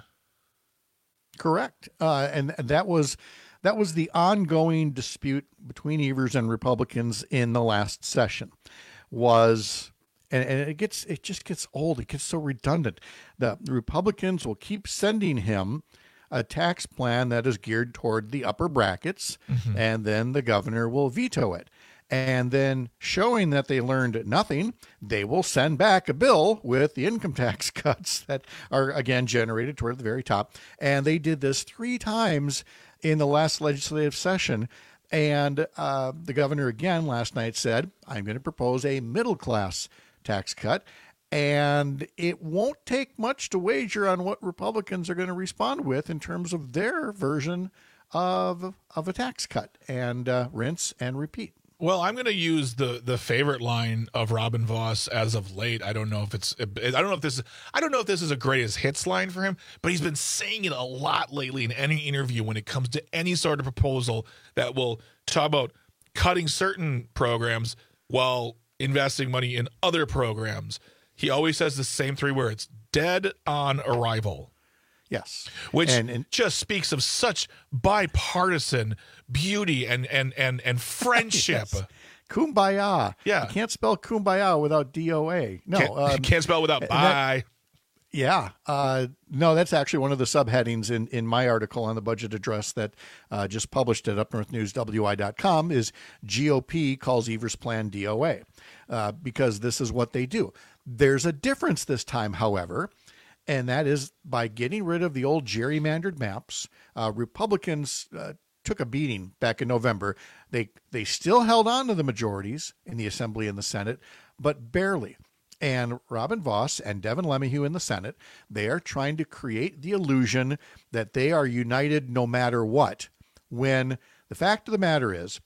Correct. Uh, and that was that was the ongoing dispute between Evers and Republicans in the last session was, and, and it gets it just gets old. It gets so redundant. The Republicans will keep sending him a tax plan that is geared toward the upper brackets, mm-hmm. and then the governor will veto it. And then, showing that they learned nothing, they will send back a bill with the income tax cuts that are, again, generated toward the very top. And they did this three times in the last legislative session. And uh, the governor, again, last night said, I'm going to propose a middle-class tax cut. And it won't take much to wager on what Republicans are going to respond with in terms of their version of, of a tax cut, and uh, rinse and repeat. Well, I'm going to use the the favorite line of Robin Vos as of late. I don't know if it's I don't know if this I don't know if this is a greatest hits line for him, but he's been saying it a lot lately in any interview when it comes to any sort of proposal that will talk about cutting certain programs while investing money in other programs. He always says the same three words: dead on arrival. Yes. Which and, and, just speaks of such bipartisan beauty and and and, and friendship. Yes. Kumbaya. Yeah. You can't spell kumbaya without D O A. No. Can't, um, can't spell without bye. That, yeah. Uh, no, that's actually one of the subheadings in, in my article on the budget address that uh, just published at up north news w i dot com is G O P calls Evers' plan D O A, uh, because this is what they do. There's a difference this time, however, and that is by getting rid of the old gerrymandered maps. Uh, Republicans uh, took a beating back in November. They they still held on to the majorities in the Assembly and the Senate, but barely. And Robin Vos and Devin LeMahieu in the Senate, they are trying to create the illusion that they are united no matter what, when the fact of the matter is,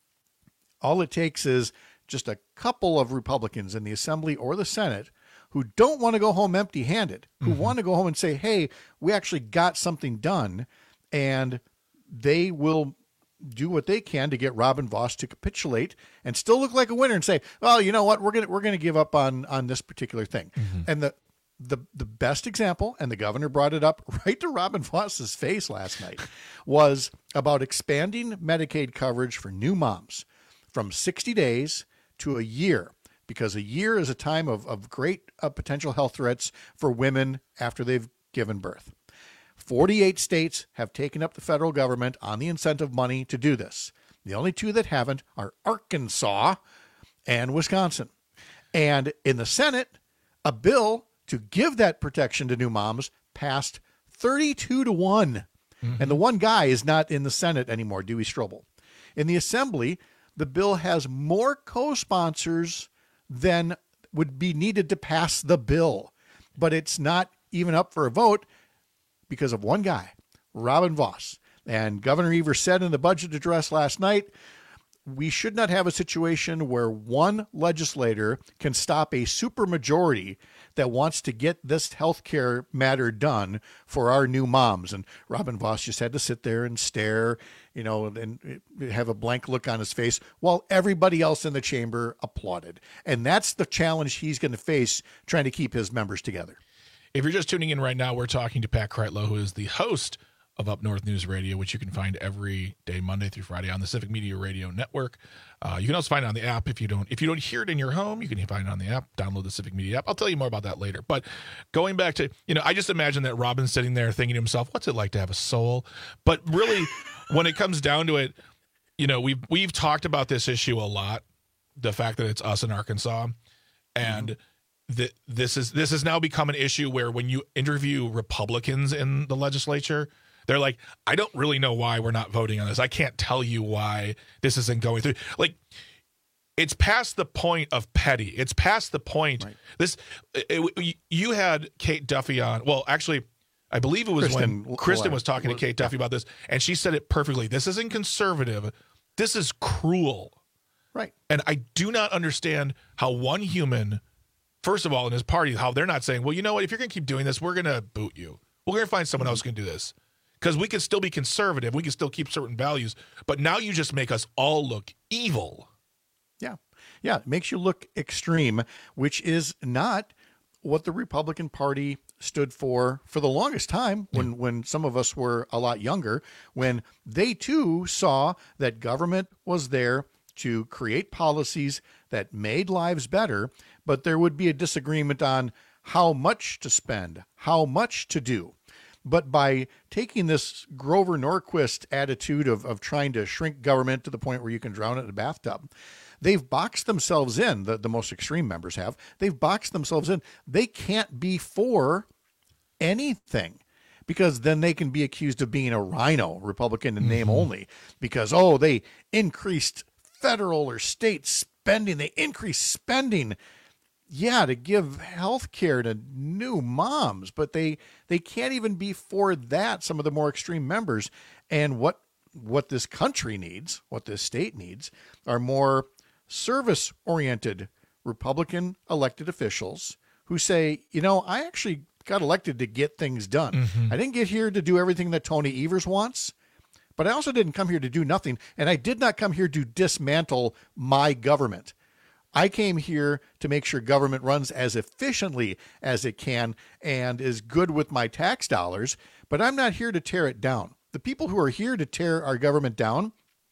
all it takes is just a couple of Republicans in the Assembly or the Senate who don't want to go home empty-handed, who mm-hmm. want to go home and say, hey, we actually got something done, and they will do what they can to get Robin Vos to capitulate and still look like a winner and say, well, you know what, we're going we're going to give up on on this particular thing. Mm-hmm. And the the the best example, and the governor brought it up right to Robin Vos's face last night, was about expanding Medicaid coverage for new moms from sixty days to a year, because a year is a time of, of great uh, potential health threats for women after they've given birth. forty-eight states have taken up the federal government on the incentive money to do this. The only two that haven't are Arkansas and Wisconsin. And in the Senate, a bill to give that protection to new moms passed thirty-two to one. Mm-hmm. And the one guy is not in the Senate anymore, Dewey Strobel. In the Assembly, the bill has more co-sponsors than would be needed to pass the bill. But it's not even up for a vote because of one guy, Robin Vos. And Governor Evers said in the budget address last night, we should not have a situation where one legislator can stop a supermajority that wants to get this healthcare matter done for our new moms. And Robin Vos just had to sit there and stare, you know, and have a blank look on his face while everybody else in the chamber applauded. And that's the challenge he's going to face trying to keep his members together. If you're just tuning in right now, we're talking to Pat Kreitlow, who is the host of Up North News Radio, which you can find every day, Monday through Friday, on the Civic Media Radio Network. Uh, you can also find it on the app. If you don't, if you don't hear it in your home, you can find it on the app. Download the Civic Media app. I'll tell you more about that later. But going back to, you know, I just imagine that Robin's sitting there thinking to himself, "What's it like to have a soul?" But really, when it comes down to it, you know, we've we've talked about this issue a lot. The fact that it's us in Arkansas, and mm-hmm. that this is this has now become an issue where when you interview Republicans in the legislature, they're like, I don't really know why we're not voting on this. I can't tell you why this isn't going through. Like, it's past the point of petty. It's past the point. Right. This it, it, you had Kate Duffy on. Well, actually, I believe it was Kristen, when Kristen was talking to Kate Duffy about this, and she said it perfectly. This isn't conservative. This is cruel. Right. And I do not understand how one human, first of all, in his party, how they're not saying, well, you know what? If you're going to keep doing this, we're going to boot you. We're going to find someone mm-hmm. else who can do this. Because we can still be conservative. We can still keep certain values. But now you just make us all look evil. Yeah. Yeah. It makes you look extreme, which is not what the Republican Party stood for for the longest time when, yeah. when some of us were a lot younger, when they too saw that government was there to create policies that made lives better, but there would be a disagreement on how much to spend, how much to do. But by taking this Grover Norquist attitude of, of trying to shrink government to the point where you can drown it in a bathtub, they've boxed themselves in, the, the most extreme members have, they've boxed themselves in. They can't be for anything, because then they can be accused of being a rhino, Republican in name mm-hmm. only, because, oh, they increased federal or state spending, they increased spending, yeah, to give health care to new moms, but they they can't even be for that, some of the more extreme members. And what what this country needs, what this state needs, are more service-oriented Republican elected officials who say, you know, I actually got elected to get things done. Mm-hmm. I didn't get here to do everything that Tony Evers wants, but I also didn't come here to do nothing. And I did not come here to dismantle my government. I came here to make sure government runs as efficiently as it can and is good with my tax dollars, but I'm not here to tear it down. The people who are here to tear our government down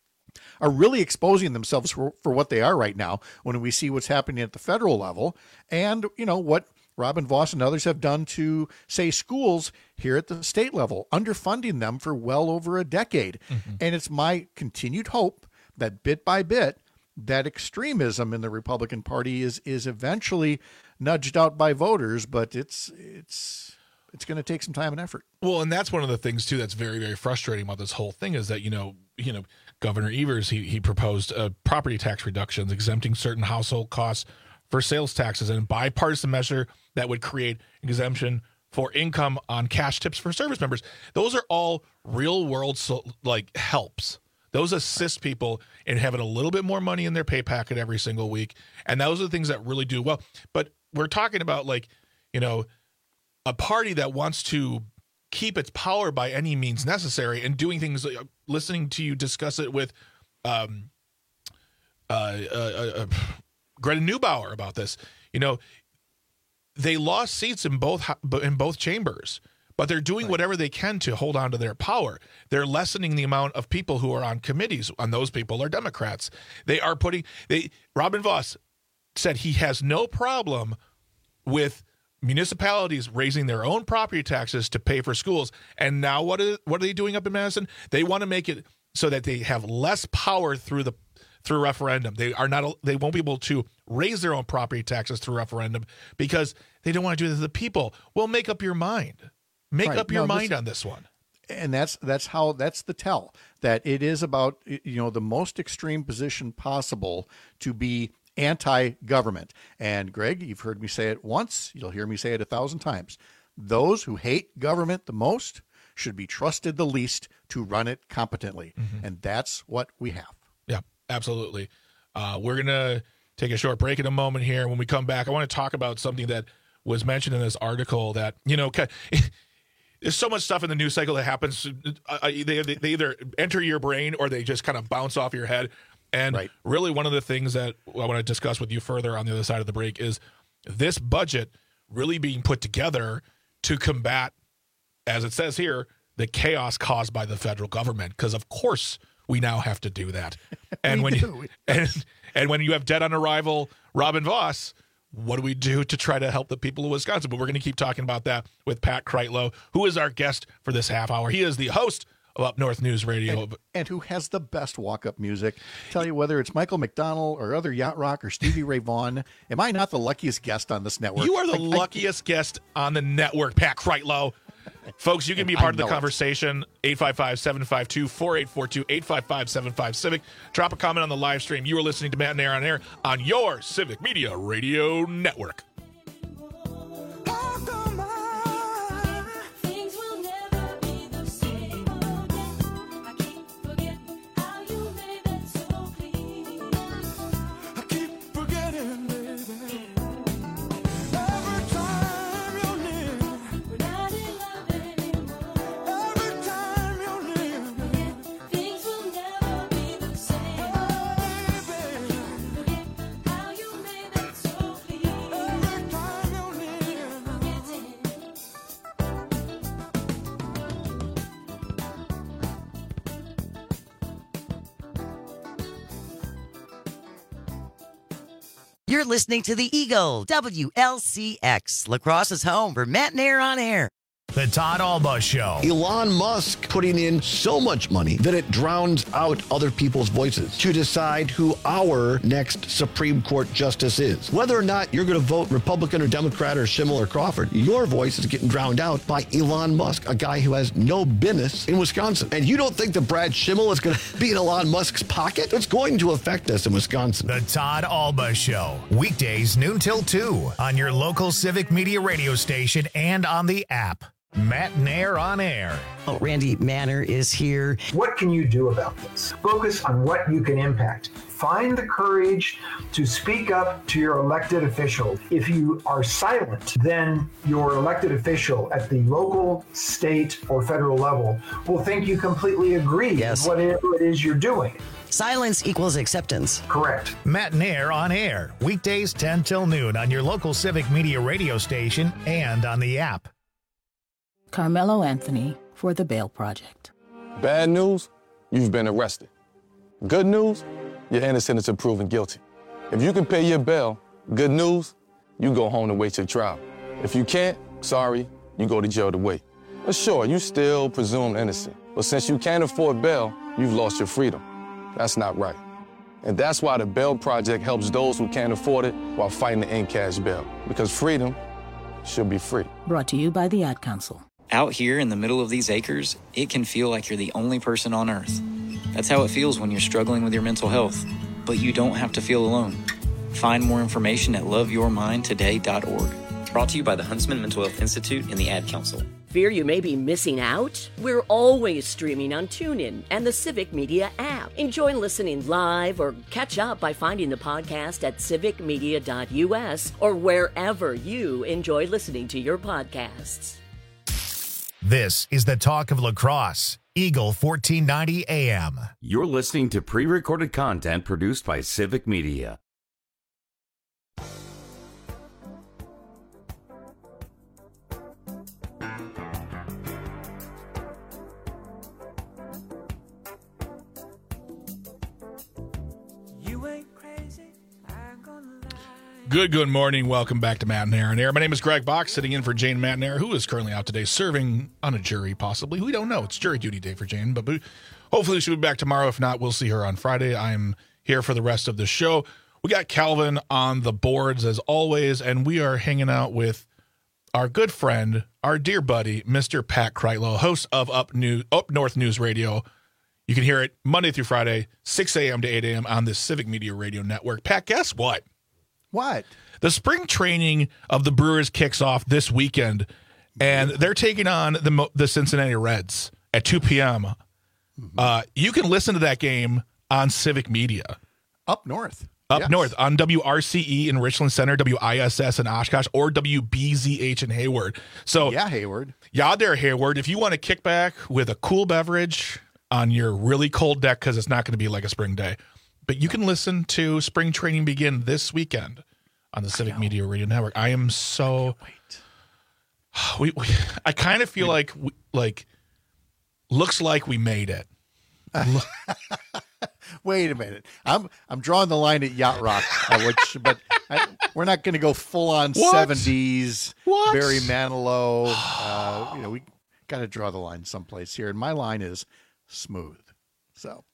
are really exposing themselves for, for what they are right now when we see what's happening at the federal level and, you know, what Robin Vos and others have done to, say, schools here at the state level, underfunding them for well over a decade. Mm-hmm. And it's my continued hope that bit by bit, that extremism in the Republican Party is is eventually nudged out by voters, but it's it's it's going to take some time and effort. Well, and that's one of the things too that's very, very frustrating about this whole thing is that, you know, you know, Governor Evers, he he proposed uh, property tax reductions, exempting certain household costs for sales taxes, and a bipartisan measure that would create exemption for income on cash tips for service members. Those are all real world so, like helps. Those assist people in having a little bit more money in their pay packet every single week. And those are the things that really do well. But we're talking about, like, you know, a party that wants to keep its power by any means necessary and doing things like listening to you discuss it with um, uh, uh, uh, Greta Neubauer about this. You know, they lost seats in both in both chambers. But they're doing whatever they can to hold on to their power. They're lessening the amount of people who are on committees, and those people are Democrats. They are putting they Robin Vos said he has no problem with municipalities raising their own property taxes to pay for schools. And now what is what are they doing up in Madison? They want to make it so that they have less power through the through referendum. They are not they won't be able to raise their own property taxes through referendum because they don't want to do this to the people. Well, make up your mind. Make right. up your no, mind this, on this one. And that's that's how that's the tell, that it is about, you know, the most extreme position possible to be anti-government. And Greg, you've heard me say it once, you'll hear me say it a thousand times. Those who hate government the most should be trusted the least to run it competently. Mm-hmm. And that's what we have. Yeah, absolutely. Uh, we're going to take a short break in a moment here. When we come back, I want to talk about something that was mentioned in this article that, you know, there's so much stuff in the news cycle that happens. Uh, they, they either enter your brain or they just kind of bounce off your head. And right. really one of the things that I want to discuss with you further on the other side of the break is this budget really being put together to combat, as it says here, the chaos caused by the federal government. Because, of course, we now have to do that. And when do. you and, and when you have dead on arrival Robin Vos, what do we do to try to help the people of Wisconsin? But we're going to keep talking about that with Pat Kreitlow, who is our guest for this half hour. He is the host of Up North News Radio. And, and who has the best walk-up music. Tell you, whether it's Michael McDonald or other Yacht Rock or Stevie Ray Vaughan, am I not the luckiest guest on this network? You are the like, luckiest I, guest on the network, Pat Kreitlow. Folks, you can be part of the conversation. eight five five, seven five two, four eight four two, eight five five, seven five Civic. Drop a comment on the live stream. You are listening to Matt and Air on Air on your Civic Media Radio Network. You're listening to the Eagle, W L C X, La Crosse's home for Matt and Air on Air. The Todd Alba Show. Elon Musk putting in so much money that it drowns out other people's voices to decide who our next Supreme Court justice is. Whether or not you're going to vote Republican or Democrat or Schimmel or Crawford, your voice is getting drowned out by Elon Musk, a guy who has no business in Wisconsin. And you don't think that Brad Schimmel is going to be in Elon Musk's pocket? It's going to affect us in Wisconsin. The Todd Alba Show. Weekdays noon till two on your local Civic Media radio station and on the app. Matt Nair on air. Oh, Randy Manor is here. What can you do about this? Focus on what you can impact. Find the courage to speak up to your elected official. If you are silent, then your elected official at the local, state, or federal level will think you completely agree yes. with whatever it is you're doing. Silence equals acceptance. Correct. Matt Nair on air. Weekdays ten till noon on your local Civic Media radio station and on the app. Carmelo Anthony for the Bail Project. Bad news, you've been arrested. Good news, you're innocent until proven guilty. If you can pay your bail, good news, you go home to wait your trial. If you can't, sorry, you go to jail to wait. But sure, you still presumed innocent. But since you can't afford bail, you've lost your freedom. That's not right. And that's why the Bail Project helps those who can't afford it while fighting to end cash bail. Because freedom should be free. Brought to you by the Ad Council. Out here in the middle of these acres, it can feel like you're the only person on earth. That's how it feels when you're struggling with your mental health. But you don't have to feel alone. Find more information at love your mind today dot org. Brought to you by the Huntsman Mental Health Institute and the Ad Council. Fear you may be missing out? We're always streaming on TuneIn and the Civic Media app. Enjoy listening live or catch up by finding the podcast at civic media dot u s or wherever you enjoy listening to your podcasts. This is the Talk of Lacrosse, Eagle fourteen ninety A M. You're listening to pre-recorded content produced by Civic Media. Good, good morning. Welcome back to Matt and Aaron Air. My name is Greg Bach, sitting in for Jane Matt and Aaron, who is currently out today serving on a jury, possibly. We don't know. It's jury duty day for Jane, but hopefully she'll be back tomorrow. If not, we'll see her on Friday. I'm here for the rest of the show. We got Calvin on the boards, as always, and we are hanging out with our good friend, our dear buddy, Mister Pat Kreitlow, host of Up, New, Up North News Radio. You can hear it Monday through Friday, six a.m. to eight a.m. on the Civic Media Radio Network. Pat, guess what? What? The spring training of the Brewers kicks off this weekend, and they're taking on the the Cincinnati Reds at two p.m. Mm-hmm. Uh, you can listen to that game on Civic Media. Up north. Up yes. north on W R C E in Richland Center, W I S S in Oshkosh, or W B Z H in Hayward. So yeah, Hayward. Yeah, there, Hayward. If you want to kick back with a cool beverage on your really cold deck, because it's not going to be like a spring day, but you can listen to spring training begin this weekend on the Civic Media Radio Network. I am so. I wait. We, we I kind of feel like we, like looks like we made it. Wait a minute. I'm I'm drawing the line at Yacht Rock, uh, which but I, we're not going to go full on seventies. What? Barry Manilow. Uh, you know, we got to draw the line someplace here, and my line is smooth. So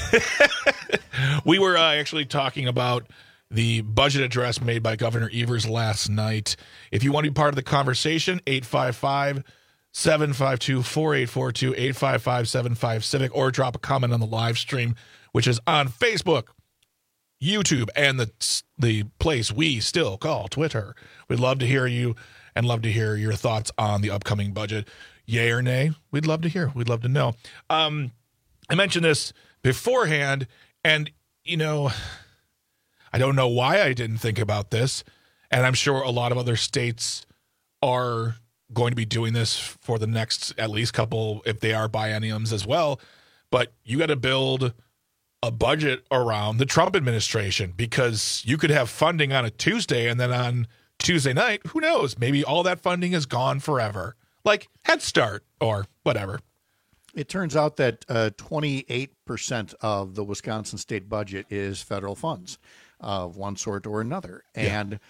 we were uh, actually talking about the budget address made by Governor Evers last night. If you want to be part of the conversation, eight five five, seven five two, four eight four two, eight five five, seven five Civic, or drop a comment on the live stream, which is on Facebook, YouTube, and the the place we still call Twitter. We'd love to hear you and love to hear your thoughts on the upcoming budget. Yay or nay? We'd love to hear. We'd love to know. Um, I mentioned this beforehand, and, you know, I don't know why I didn't think about this, and I'm sure a lot of other states are going to be doing this for the next at least couple, if they are bienniums as well, but you got to build a budget around the Trump administration, because you could have funding on a Tuesday, and then on Tuesday night, who knows, maybe all that funding is gone forever, like Head Start or whatever. It turns out that uh, twenty-eight percent of the Wisconsin state budget is federal funds of one sort or another. And yeah.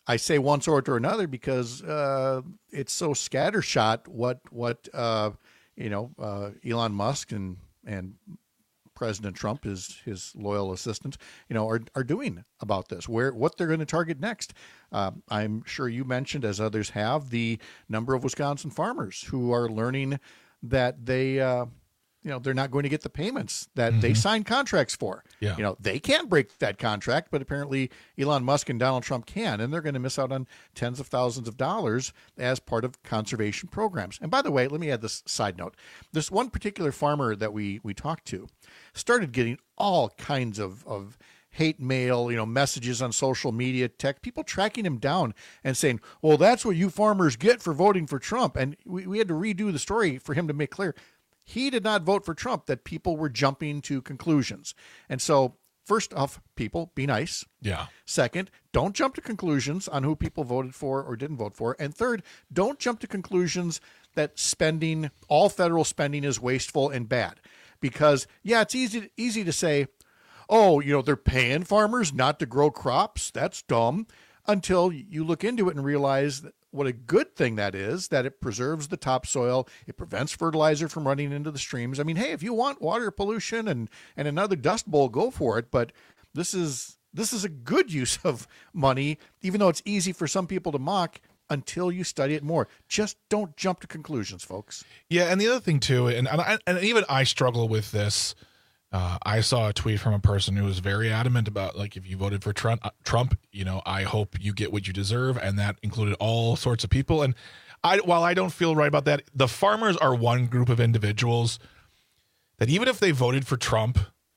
I say one sort or another because uh, it's so scattershot what what uh, you know uh, Elon Musk and and President Trump, his his loyal assistants, you know, are are doing about this. Where what they're going to target next. Uh, I'm sure you mentioned, as others have, the number of Wisconsin farmers who are learning that they. Uh, You know, they're not going to get the payments that mm-hmm. they signed contracts for. Yeah. You know, they can't break that contract, but apparently Elon Musk and Donald Trump can, and they're going to miss out on tens of thousands of dollars as part of conservation programs. And by the way, let me add this side note. This one particular farmer that we we talked to started getting all kinds of, of hate mail, you know, messages on social media, tech, people tracking him down and saying, well, that's what you farmers get for voting for Trump. And we, we had to redo the story for him to make clear he did not vote for Trump, that people were jumping to conclusions. And so, first off, people, be nice. Yeah. Second, don't jump to conclusions on who people voted for or didn't vote for. And third, don't jump to conclusions that spending, all federal spending is wasteful and bad. Because, yeah, it's easy, easy to say, oh, you know, they're paying farmers not to grow crops. That's dumb. Until you look into it and realize that what a good thing that is, that it preserves the topsoil. It prevents fertilizer from running into the streams. I mean, hey, if you want water pollution and, and another dust bowl, go for it. But this is this is a good use of money, even though it's easy for some people to mock until you study it more. Just don't jump to conclusions, folks. Yeah, and the other thing, too, and, and, and even I struggle with this. Uh, I saw a tweet from a person who was very adamant about, like, if you voted for Trump, uh, Trump, you know, I hope you get what you deserve, and that included all sorts of people. And I, while I don't feel right about that, the farmers are one group of individuals that even if they voted for Trump,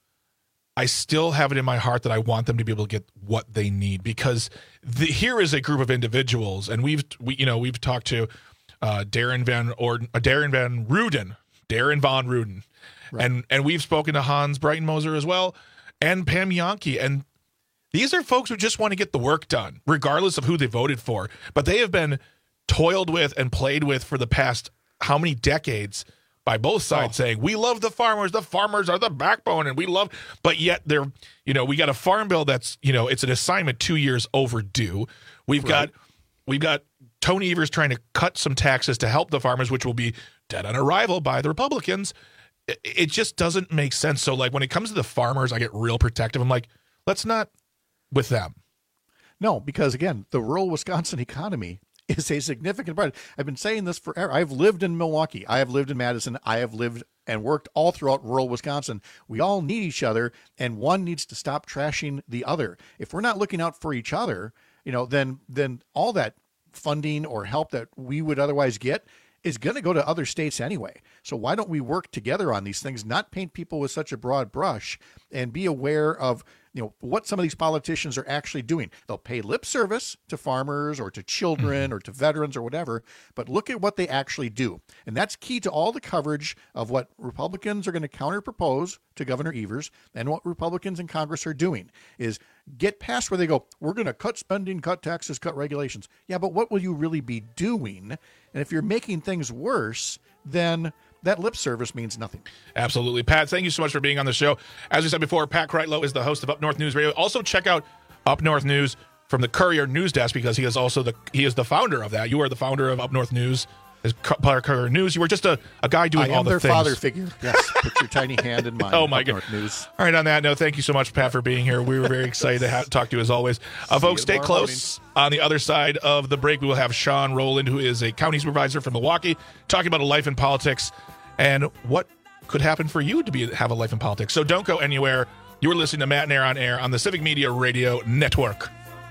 I still have it in my heart that I want them to be able to get what they need, because the, here is a group of individuals, and we've, we, you know, we've talked to uh, Darren Van Orden, uh, Darren Van Ruden, Darren Von Ruden. Right. And and we've spoken to Hans Breitenmoser as well, and Pam Jahnke. And these are folks who just want to get the work done, regardless of who they voted for. But they have been toiled with and played with for the past how many decades by both sides, oh. saying, we love the farmers. The farmers are the backbone, and we love. But yet they're, you know, we got a farm bill that's, you know, it's an assignment two years overdue. We've right. got we've got Tony Evers trying to cut some taxes to help the farmers, which will be dead on arrival by the Republicans. It just doesn't make sense. So, like, when it comes to the farmers, I get real protective. I'm like, let's not with them. No, because, again, the rural Wisconsin economy is a significant part. I've been saying this forever. I've lived in Milwaukee. I have lived in Madison. I have lived and worked all throughout rural Wisconsin. We all need each other, and one needs to stop trashing the other. If we're not looking out for each other, you know, then then all that funding or help that we would otherwise get is going to go to other states anyway. So why don't we work together on these things, not paint people with such a broad brush, and be aware of, you know, what some of these politicians are actually doing. They'll pay lip service to farmers or to children mm-hmm. or to veterans or whatever, but look at what they actually do. And that's key to all the coverage of what Republicans are going to counter-propose to Governor Evers and what Republicans in Congress are doing is get past where they go, we're going to cut spending, cut taxes, cut regulations. Yeah, but what will you really be doing? And if you're making things worse, then that lip service means nothing. Absolutely. Pat, thank you so much for being on the show. As we said before, Pat Kreitlow is the host of Up North News Radio. Also check out Up North News from the Courier News Desk, because he is also the he is the founder of that. You are the founder of Up North News, is Courier News. You were just a, a guy doing I all the their things. Father figure. Yes, put your tiny hand in mine. Oh my Up God. North News. All right, on that note, thank you so much, Pat, for being here. We were very excited to have, talk to you as always. Uh, folks, stay close. Morning. On the other side of the break, we will have Sean Rowland, who is a county supervisor from Milwaukee, talking about a life in politics and what could happen for you to be have a life in politics. So don't go anywhere. You're listening to Matt and Air on Air on the Civic Media Radio Network.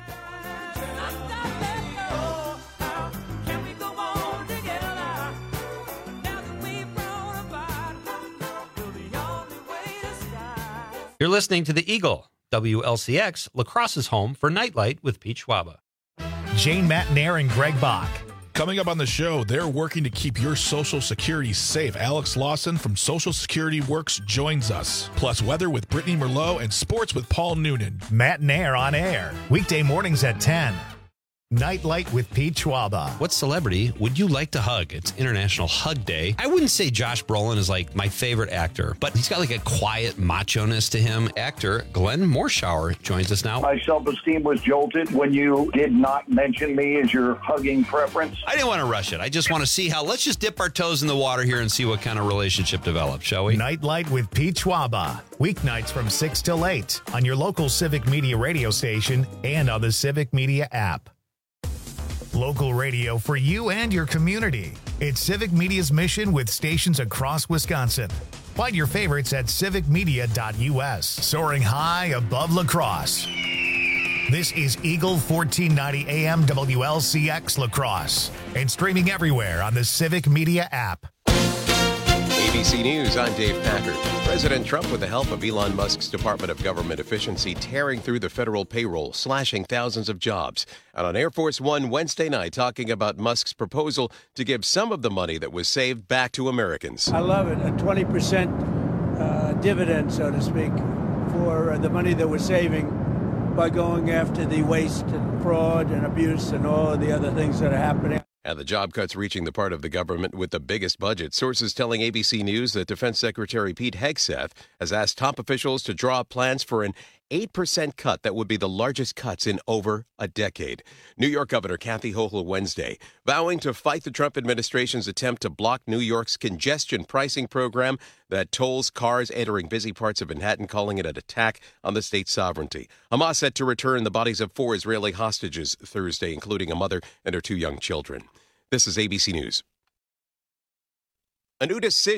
You're listening to The Eagle, W L C X, La Crosse's home for Nightlight with Pete Schwaba. Jane Matenaer and Greg Bach. Coming up on the show, they're working to keep your Social Security safe. Alex Lawson from Social Security Works joins us. Plus weather with Brittany Merlot and sports with Paul Noonan. Matenaer on Air, weekday mornings at ten. Nightlight with Pete Schwaba. What celebrity would you like to hug? It's International Hug Day. I wouldn't say Josh Brolin is like my favorite actor, but he's got like a quiet macho-ness to him. Actor Glenn Morshower joins us now. My self-esteem was jolted when you did not mention me as your hugging preference. I didn't want to rush it. I just want to see how, let's just dip our toes in the water here and see what kind of relationship develops, shall we? Nightlight with Pete Schwaba. Weeknights from six till eight on your local Civic Media radio station and on the Civic Media app. Local radio for you and your community. It's Civic Media's mission with stations across Wisconsin. Find your favorites at civic media dot u s. Soaring high above La Crosse. This is Eagle fourteen ninety A M W L C X La Crosse and streaming everywhere on the Civic Media app. A B C News, I'm Dave Packard. President Trump, with the help of Elon Musk's Department of Government Efficiency, tearing through the federal payroll, slashing thousands of jobs. Out on Air Force One Wednesday night, talking about Musk's proposal to give some of the money that was saved back to Americans. I love it. A twenty percent uh, dividend, so to speak, for uh, the money that we're saving by going after the waste and fraud and abuse and all of the other things that are happening. And the job cuts reaching the part of the government with the biggest budget. Sources telling A B C News that Defense Secretary Pete Hegseth has asked top officials to draw up plans for an eight percent cut that would be the largest cuts in over a decade. New York Governor Kathy Hochul Wednesday vowing to fight the Trump administration's attempt to block New York's congestion pricing program that tolls cars entering busy parts of Manhattan, calling it an attack on the state's sovereignty. Hamas set to return the bodies of four Israeli hostages Thursday, including a mother and her two young children. This is A B C News. A new decision